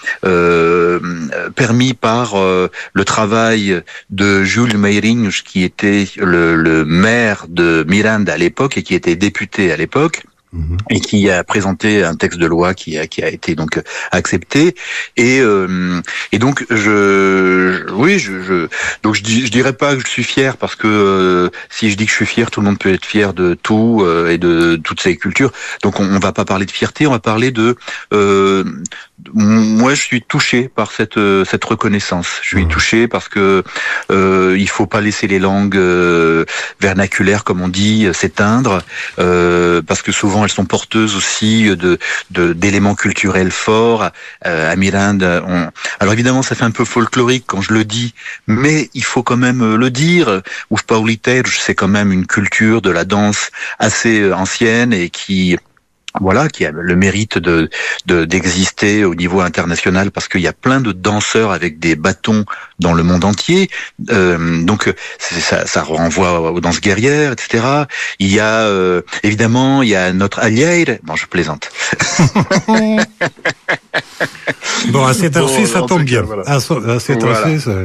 permis par le travail de Júlio Meirinhos, qui était le maire de Miranda à l'époque et qui était député à l'époque. Et qui a présenté un texte de loi qui a été donc accepté et donc je dirais pas que je suis fier parce que si je dis que je suis fier, tout le monde peut être fier de tout et de toutes ces cultures. Donc on va pas parler de fierté, on va parler de moi je suis touché par cette reconnaissance. Je suis touché parce que il faut pas laisser les langues vernaculaires comme on dit s'éteindre parce que souvent elles sont porteuses aussi d'éléments culturels forts. À Miranda, alors évidemment ça fait un peu folklorique quand je le dis, mais il faut quand même le dire. Os paulistas, c'est quand même une culture de la danse assez ancienne et qui a le mérite d'exister au niveau international parce qu'il y a plein de danseurs avec des bâtons dans le monde entier. Donc ça renvoie aux danses guerrières, etc. Il y a évidemment il y a notre allié. Bon, je plaisante. Bon, à cette heure-ci, ça tombe bien. Voilà. À cette heure-ci, ça...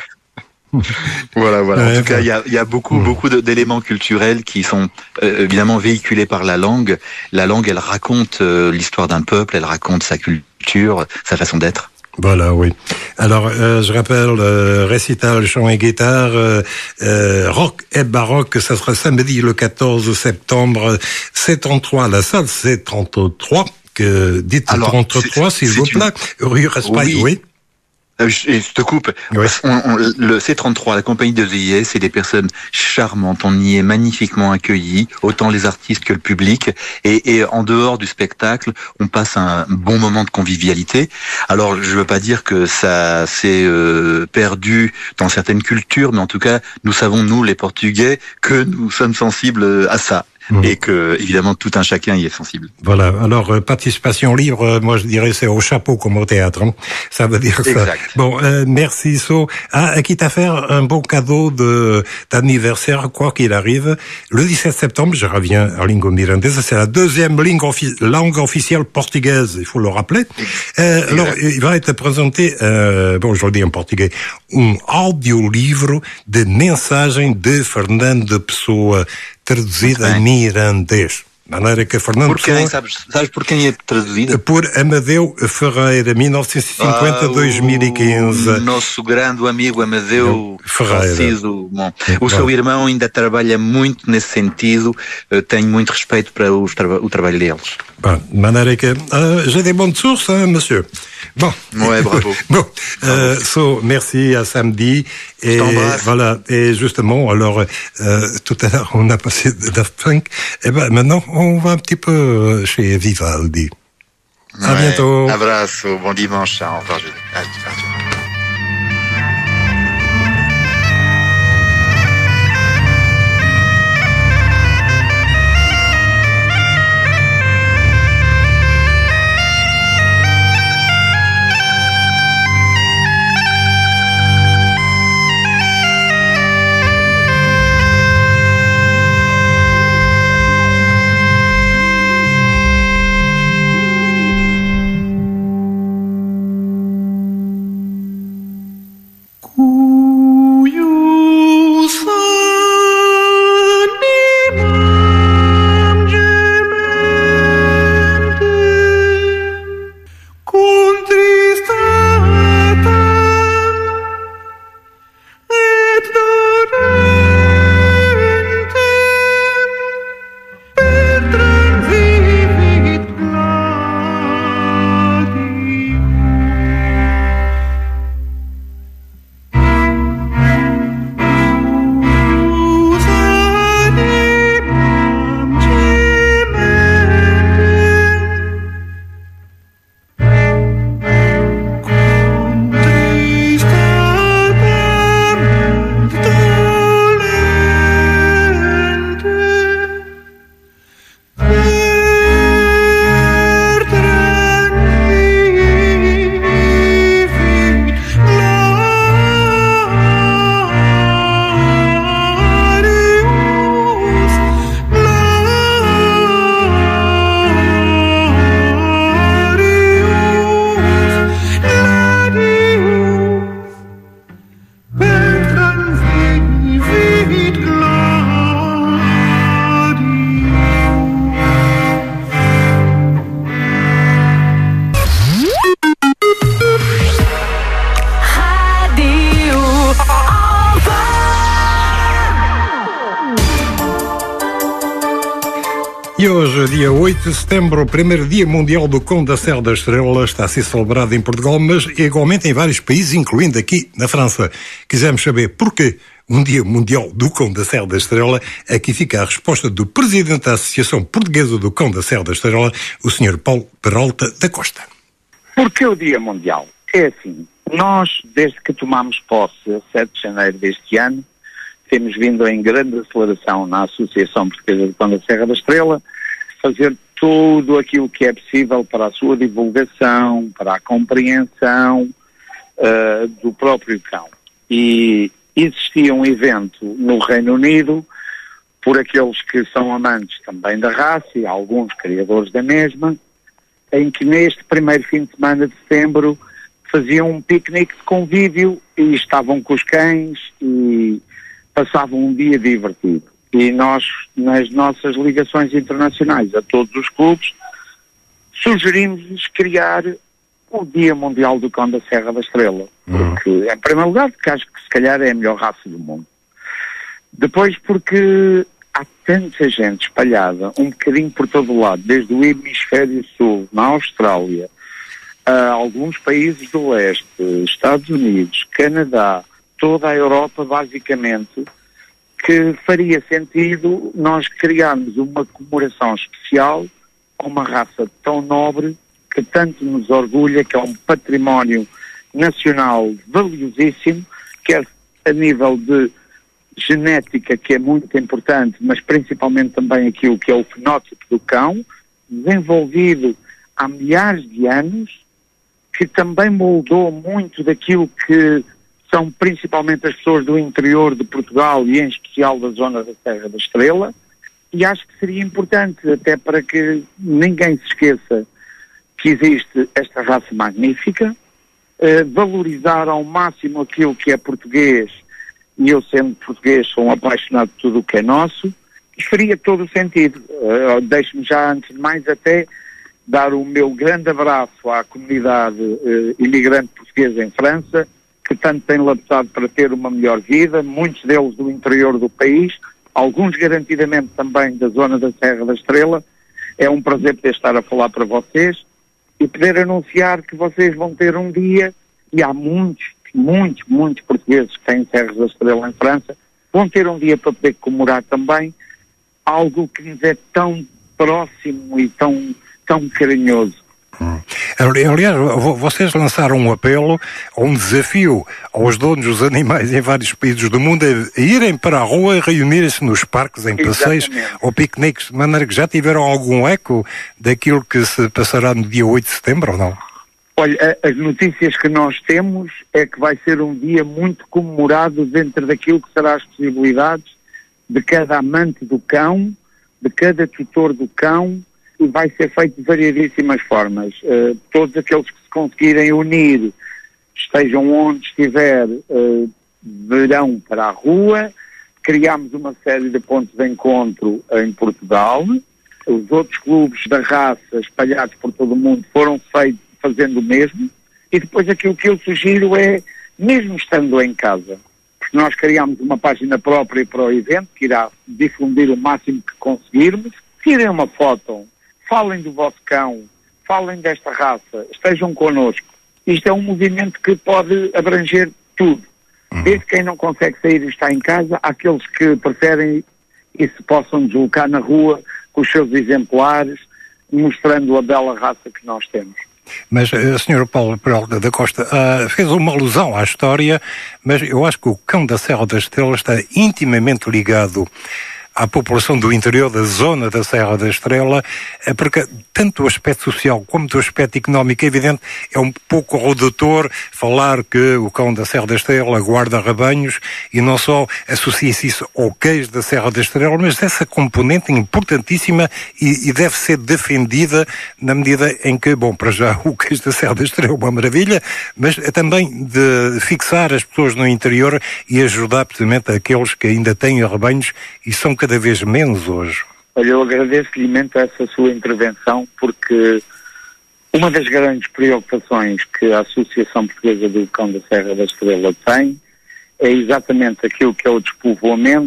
Voilà. En tout cas, il y a beaucoup d'éléments culturels qui sont évidemment véhiculés par la langue. La langue, elle raconte l'histoire d'un peuple, elle raconte sa culture, sa façon d'être. Voilà, oui. Alors, je rappelle, récital, chant et guitare, rock et baroque, ça sera samedi le 14 septembre, C33, la salle C33, dites alors, 33, s'il vous plaît, rue Raspail, oui. Je te coupe. Oui. Le C33, la compagnie de VIS, c'est des personnes charmantes. On y est magnifiquement accueillis, autant les artistes que le public. Et en dehors du spectacle, on passe un bon moment de convivialité. Alors, je veux pas dire que ça s'est perdu dans certaines cultures, mais en tout cas, nous savons, nous, les Portugais, que nous sommes sensibles à ça. Et que, évidemment, tout un chacun y est sensible. Voilà. Alors, participation libre, moi, je dirais, c'est au chapeau comme au théâtre. Hein. Ça veut dire exact. Ça. Bon, merci, So. Quitte à faire un bon cadeau d'anniversaire, quoi qu'il arrive, le 17 septembre, je reviens à Língua Mirandesa, c'est la deuxième langue officielle portugaise, il faut le rappeler. Alors, il va être présenté, bon, je le dis en portugais, audiolivro de mensagem de Fernando Pessoa, traduzida em mirandês. De maneira que Fernando Pessoa... Sabes por quem é traduzida? Por Amadeu Ferreira, 1950-2015. Nosso grande amigo Amadeu Ferreira. O seu irmão ainda trabalha muito nesse sentido. Tenho muito respeito para o trabalho deles. Bon, de maneira que... j'ai des bonnes sources, hein, monsieur. Bon. Ouais, bravo. Bon, merci, à samedi. Et voilà, et justement, alors, tout à l'heure, on a passé de Daft Punk. Et ben, maintenant, on va un petit peu chez Vivaldi. À bientôt. Abraço, bon dimanche. Au revoir, Julie. hoje, dia 8 de setembro, o primeiro Dia Mundial do Cão da Serra da Estrela. Está a ser celebrado em Portugal, mas igualmente em vários países, incluindo aqui na França. Quisemos saber porquê um Dia Mundial do Cão da Serra da Estrela. Aqui fica a resposta do Presidente da Associação Portuguesa do Cão da Serra da Estrela, o Sr. Paulo Peralta da Costa. Porquê o Dia Mundial? É assim, nós, desde que tomamos posse, a 7 de janeiro deste ano, temos vindo em grande aceleração na Associação Portuguesa do Cão da Serra da Estrela, fazer tudo aquilo que é possível para a sua divulgação, para a compreensão do próprio cão. E existia um evento no Reino Unido, por aqueles que são amantes também da raça e alguns criadores da mesma, em que neste primeiro fim de semana de setembro faziam um piquenique de convívio e estavam com os cães e passavam um dia divertido. E nós, nas nossas ligações internacionais a todos os clubes, sugerimos-lhes criar o Dia Mundial do Cão da Serra da Estrela. Porque, em primeiro lugar, porque acho que se calhar é a melhor raça do mundo. Depois porque há tanta gente espalhada, um bocadinho por todo o lado, desde o hemisfério sul, na Austrália, a alguns países do leste, Estados Unidos, Canadá, toda a Europa, basicamente, que faria sentido nós criarmos uma comemoração especial a uma raça tão nobre, que tanto nos orgulha, que é um património nacional valiosíssimo, quer a nível de genética, que é muito importante, mas principalmente também aquilo que é o fenótipo do cão, desenvolvido há milhares de anos, que também moldou muito daquilo que são principalmente as pessoas do interior de Portugal e em especial da zona da Serra da Estrela, e acho que seria importante, até para que ninguém se esqueça que existe esta raça magnífica, valorizar ao máximo aquilo que é português, e eu sendo português sou um apaixonado de tudo o que é nosso, e faria todo o sentido. Deixe-me já, antes de mais, até dar o meu grande abraço à comunidade imigrante portuguesa em França, que tanto tem labutado para ter uma melhor vida, muitos deles do interior do país, alguns garantidamente também da zona da Serra da Estrela. É um prazer poder estar a falar para vocês e poder anunciar que vocês vão ter um dia, e há muitos portugueses que têm Serras da Estrela em França, vão ter um dia para poder comemorar também algo que nos é tão próximo e tão carinhoso. Aliás, vocês lançaram um apelo, um desafio aos donos dos animais em vários países do mundo a irem para a rua e reunirem-se nos parques, em passeios ou piqueniques, de maneira que já tiveram algum eco daquilo que se passará no dia 8 de setembro, ou não? Olha, as notícias que nós temos é que vai ser um dia muito comemorado dentro daquilo que serão as possibilidades de cada amante do cão, de cada tutor do cão, e vai ser feito de variedíssimas formas. Todos aqueles que se conseguirem unir, estejam onde estiver, virão para a rua. Criámos uma série de pontos de encontro em Portugal. Os outros clubes da raça espalhados por todo o mundo foram fazendo o mesmo. E depois aquilo que eu sugiro é, mesmo estando em casa, porque nós criámos uma página própria para o evento, que irá difundir o máximo que conseguirmos, tirem uma foto, falem do vosso cão, falem desta raça, estejam connosco. Isto é um movimento que pode abranger tudo. Desde quem não consegue sair e está em casa, àqueles que preferem e se possam deslocar na rua com os seus exemplares, mostrando a bela raça que nós temos. Mas, Sr. Paulo Peralta da Costa, fez uma alusão à história, mas eu acho que o cão da Serra da Estrela está intimamente ligado à população do interior da zona da Serra da Estrela, porque tanto o aspecto social como o aspecto económico, é evidente, é um pouco redutor falar que o cão da Serra da Estrela guarda rebanhos e não só associa-se isso ao queijo da Serra da Estrela, mas essa componente importantíssima e deve ser defendida na medida em que, bom, para já o queijo da Serra da Estrela é uma maravilha, mas é também de fixar as pessoas no interior e ajudar precisamente aqueles que ainda têm rebanhos e são cada vez menos hoje. Olha, eu agradeço-lhe imenso essa sua intervenção, porque uma das grandes preocupações que a Associação Portuguesa do Cão da Serra da Estrela tem é exatamente aquilo que é o despovoamento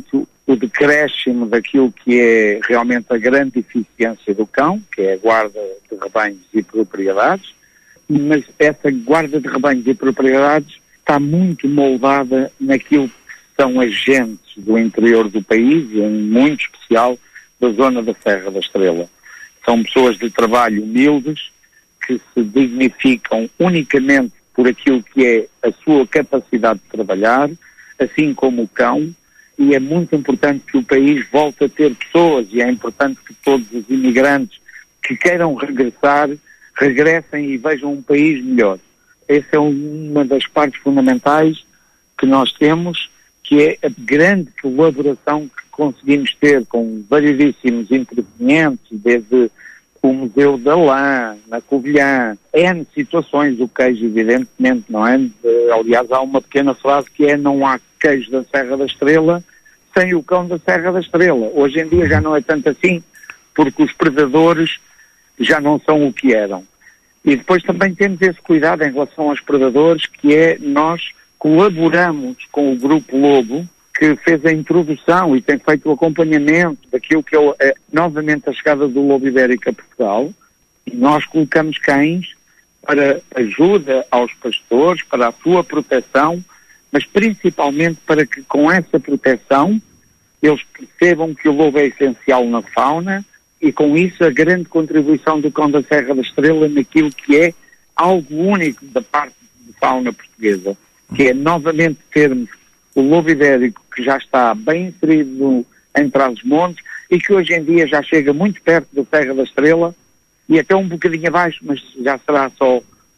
o decréscimo daquilo que é realmente a grande eficiência do cão, que é a guarda de rebanhos e propriedades, mas essa guarda de rebanhos e propriedades está muito moldada naquilo que são agentes do interior do país, e em muito especial da zona da Serra da Estrela. São pessoas de trabalho humildes, que se dignificam unicamente por aquilo que é a sua capacidade de trabalhar, assim como o cão, e é muito importante que o país volte a ter pessoas, e é importante que todos os imigrantes que queiram regressar, regressem e vejam um país melhor. Essa é uma das partes fundamentais que nós temos, que é a grande colaboração que conseguimos ter com variedíssimos intervenientes, desde o Museu da Lã, na Covilhã, N situações, o queijo evidentemente, não é? Aliás, há uma pequena frase que é: não há queijo da Serra da Estrela sem o cão da Serra da Estrela. Hoje em dia já não é tanto assim, porque os predadores já não são o que eram. E depois também temos esse cuidado em relação aos predadores, que é: nós colaboramos com o Grupo Lobo, que fez a introdução e tem feito o acompanhamento daquilo que é novamente a chegada do lobo ibérico a Portugal, e nós colocamos cães para ajuda aos pastores, para a sua proteção, mas principalmente para que com essa proteção eles percebam que o lobo é essencial na fauna, e com isso a grande contribuição do cão da Serra da Estrela naquilo que é algo único da parte de fauna portuguesa, que é novamente termos o lobo ibérico, que já está bem inserido em Trás-os-Montes e que hoje em dia já chega muito perto da Serra da Estrela e até um bocadinho abaixo, mas já será só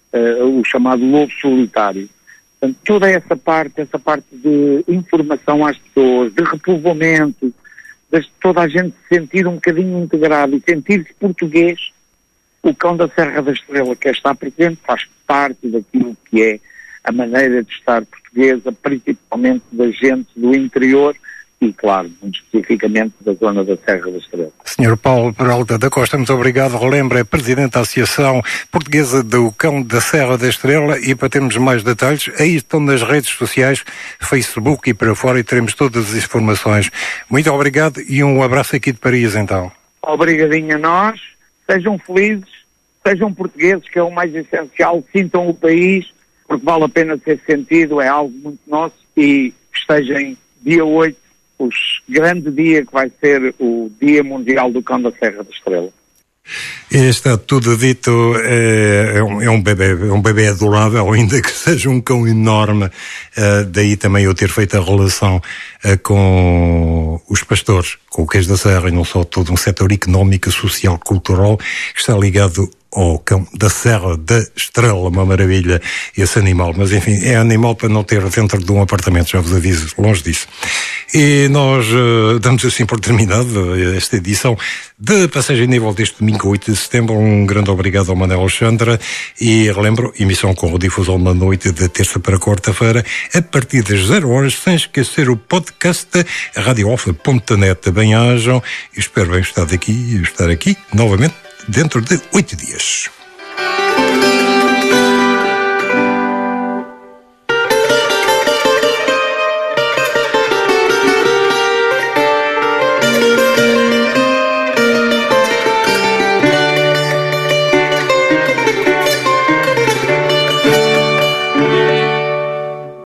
o chamado lobo solitário. Portanto, toda essa parte de informação às pessoas, de repovoamento, de toda a gente se sentir um bocadinho integrado e sentir-se português, o cão da Serra da Estrela que está presente faz parte daquilo que é a maneira de estar portuguesa, principalmente da gente do interior e, claro, muito especificamente da zona da Serra da Estrela. Sr. Paulo Peralta da Costa, muito obrigado. Relembro, é Presidente da Associação Portuguesa do Cão da Serra da Estrela, e para termos mais detalhes, aí estão nas redes sociais, Facebook e para fora, e teremos todas as informações. Muito obrigado e um abraço aqui de Paris, então. Obrigadinho a nós, sejam felizes, sejam portugueses, que é o mais essencial, sintam o país, porque vale a pena ser sentido, é algo muito nosso, e estejam dia 8, o grande dia que vai ser o Dia Mundial do Cão da Serra da Estrela. Está tudo dito, é um bebê adorável, ainda que seja um cão enorme, daí também eu ter feito a relação com os pastores, com o queijo da serra, e não só todo um setor económico, social, cultural, que está ligado ao cão da Serra da Estrela. Uma maravilha esse animal, mas enfim, é animal para não ter dentro de um apartamento, já vos aviso, longe disso. E nós damos assim por terminado esta edição de Passagem Nível deste domingo 8 de setembro. Um grande obrigado ao Manuel Alexandre, e relembro, emissão com difusão na noite de terça para quarta-feira, a partir das 0 horas, sem esquecer o podcast radioalfa.net. Bem-ajam, e espero bem estar aqui novamente dentro de 8 dias.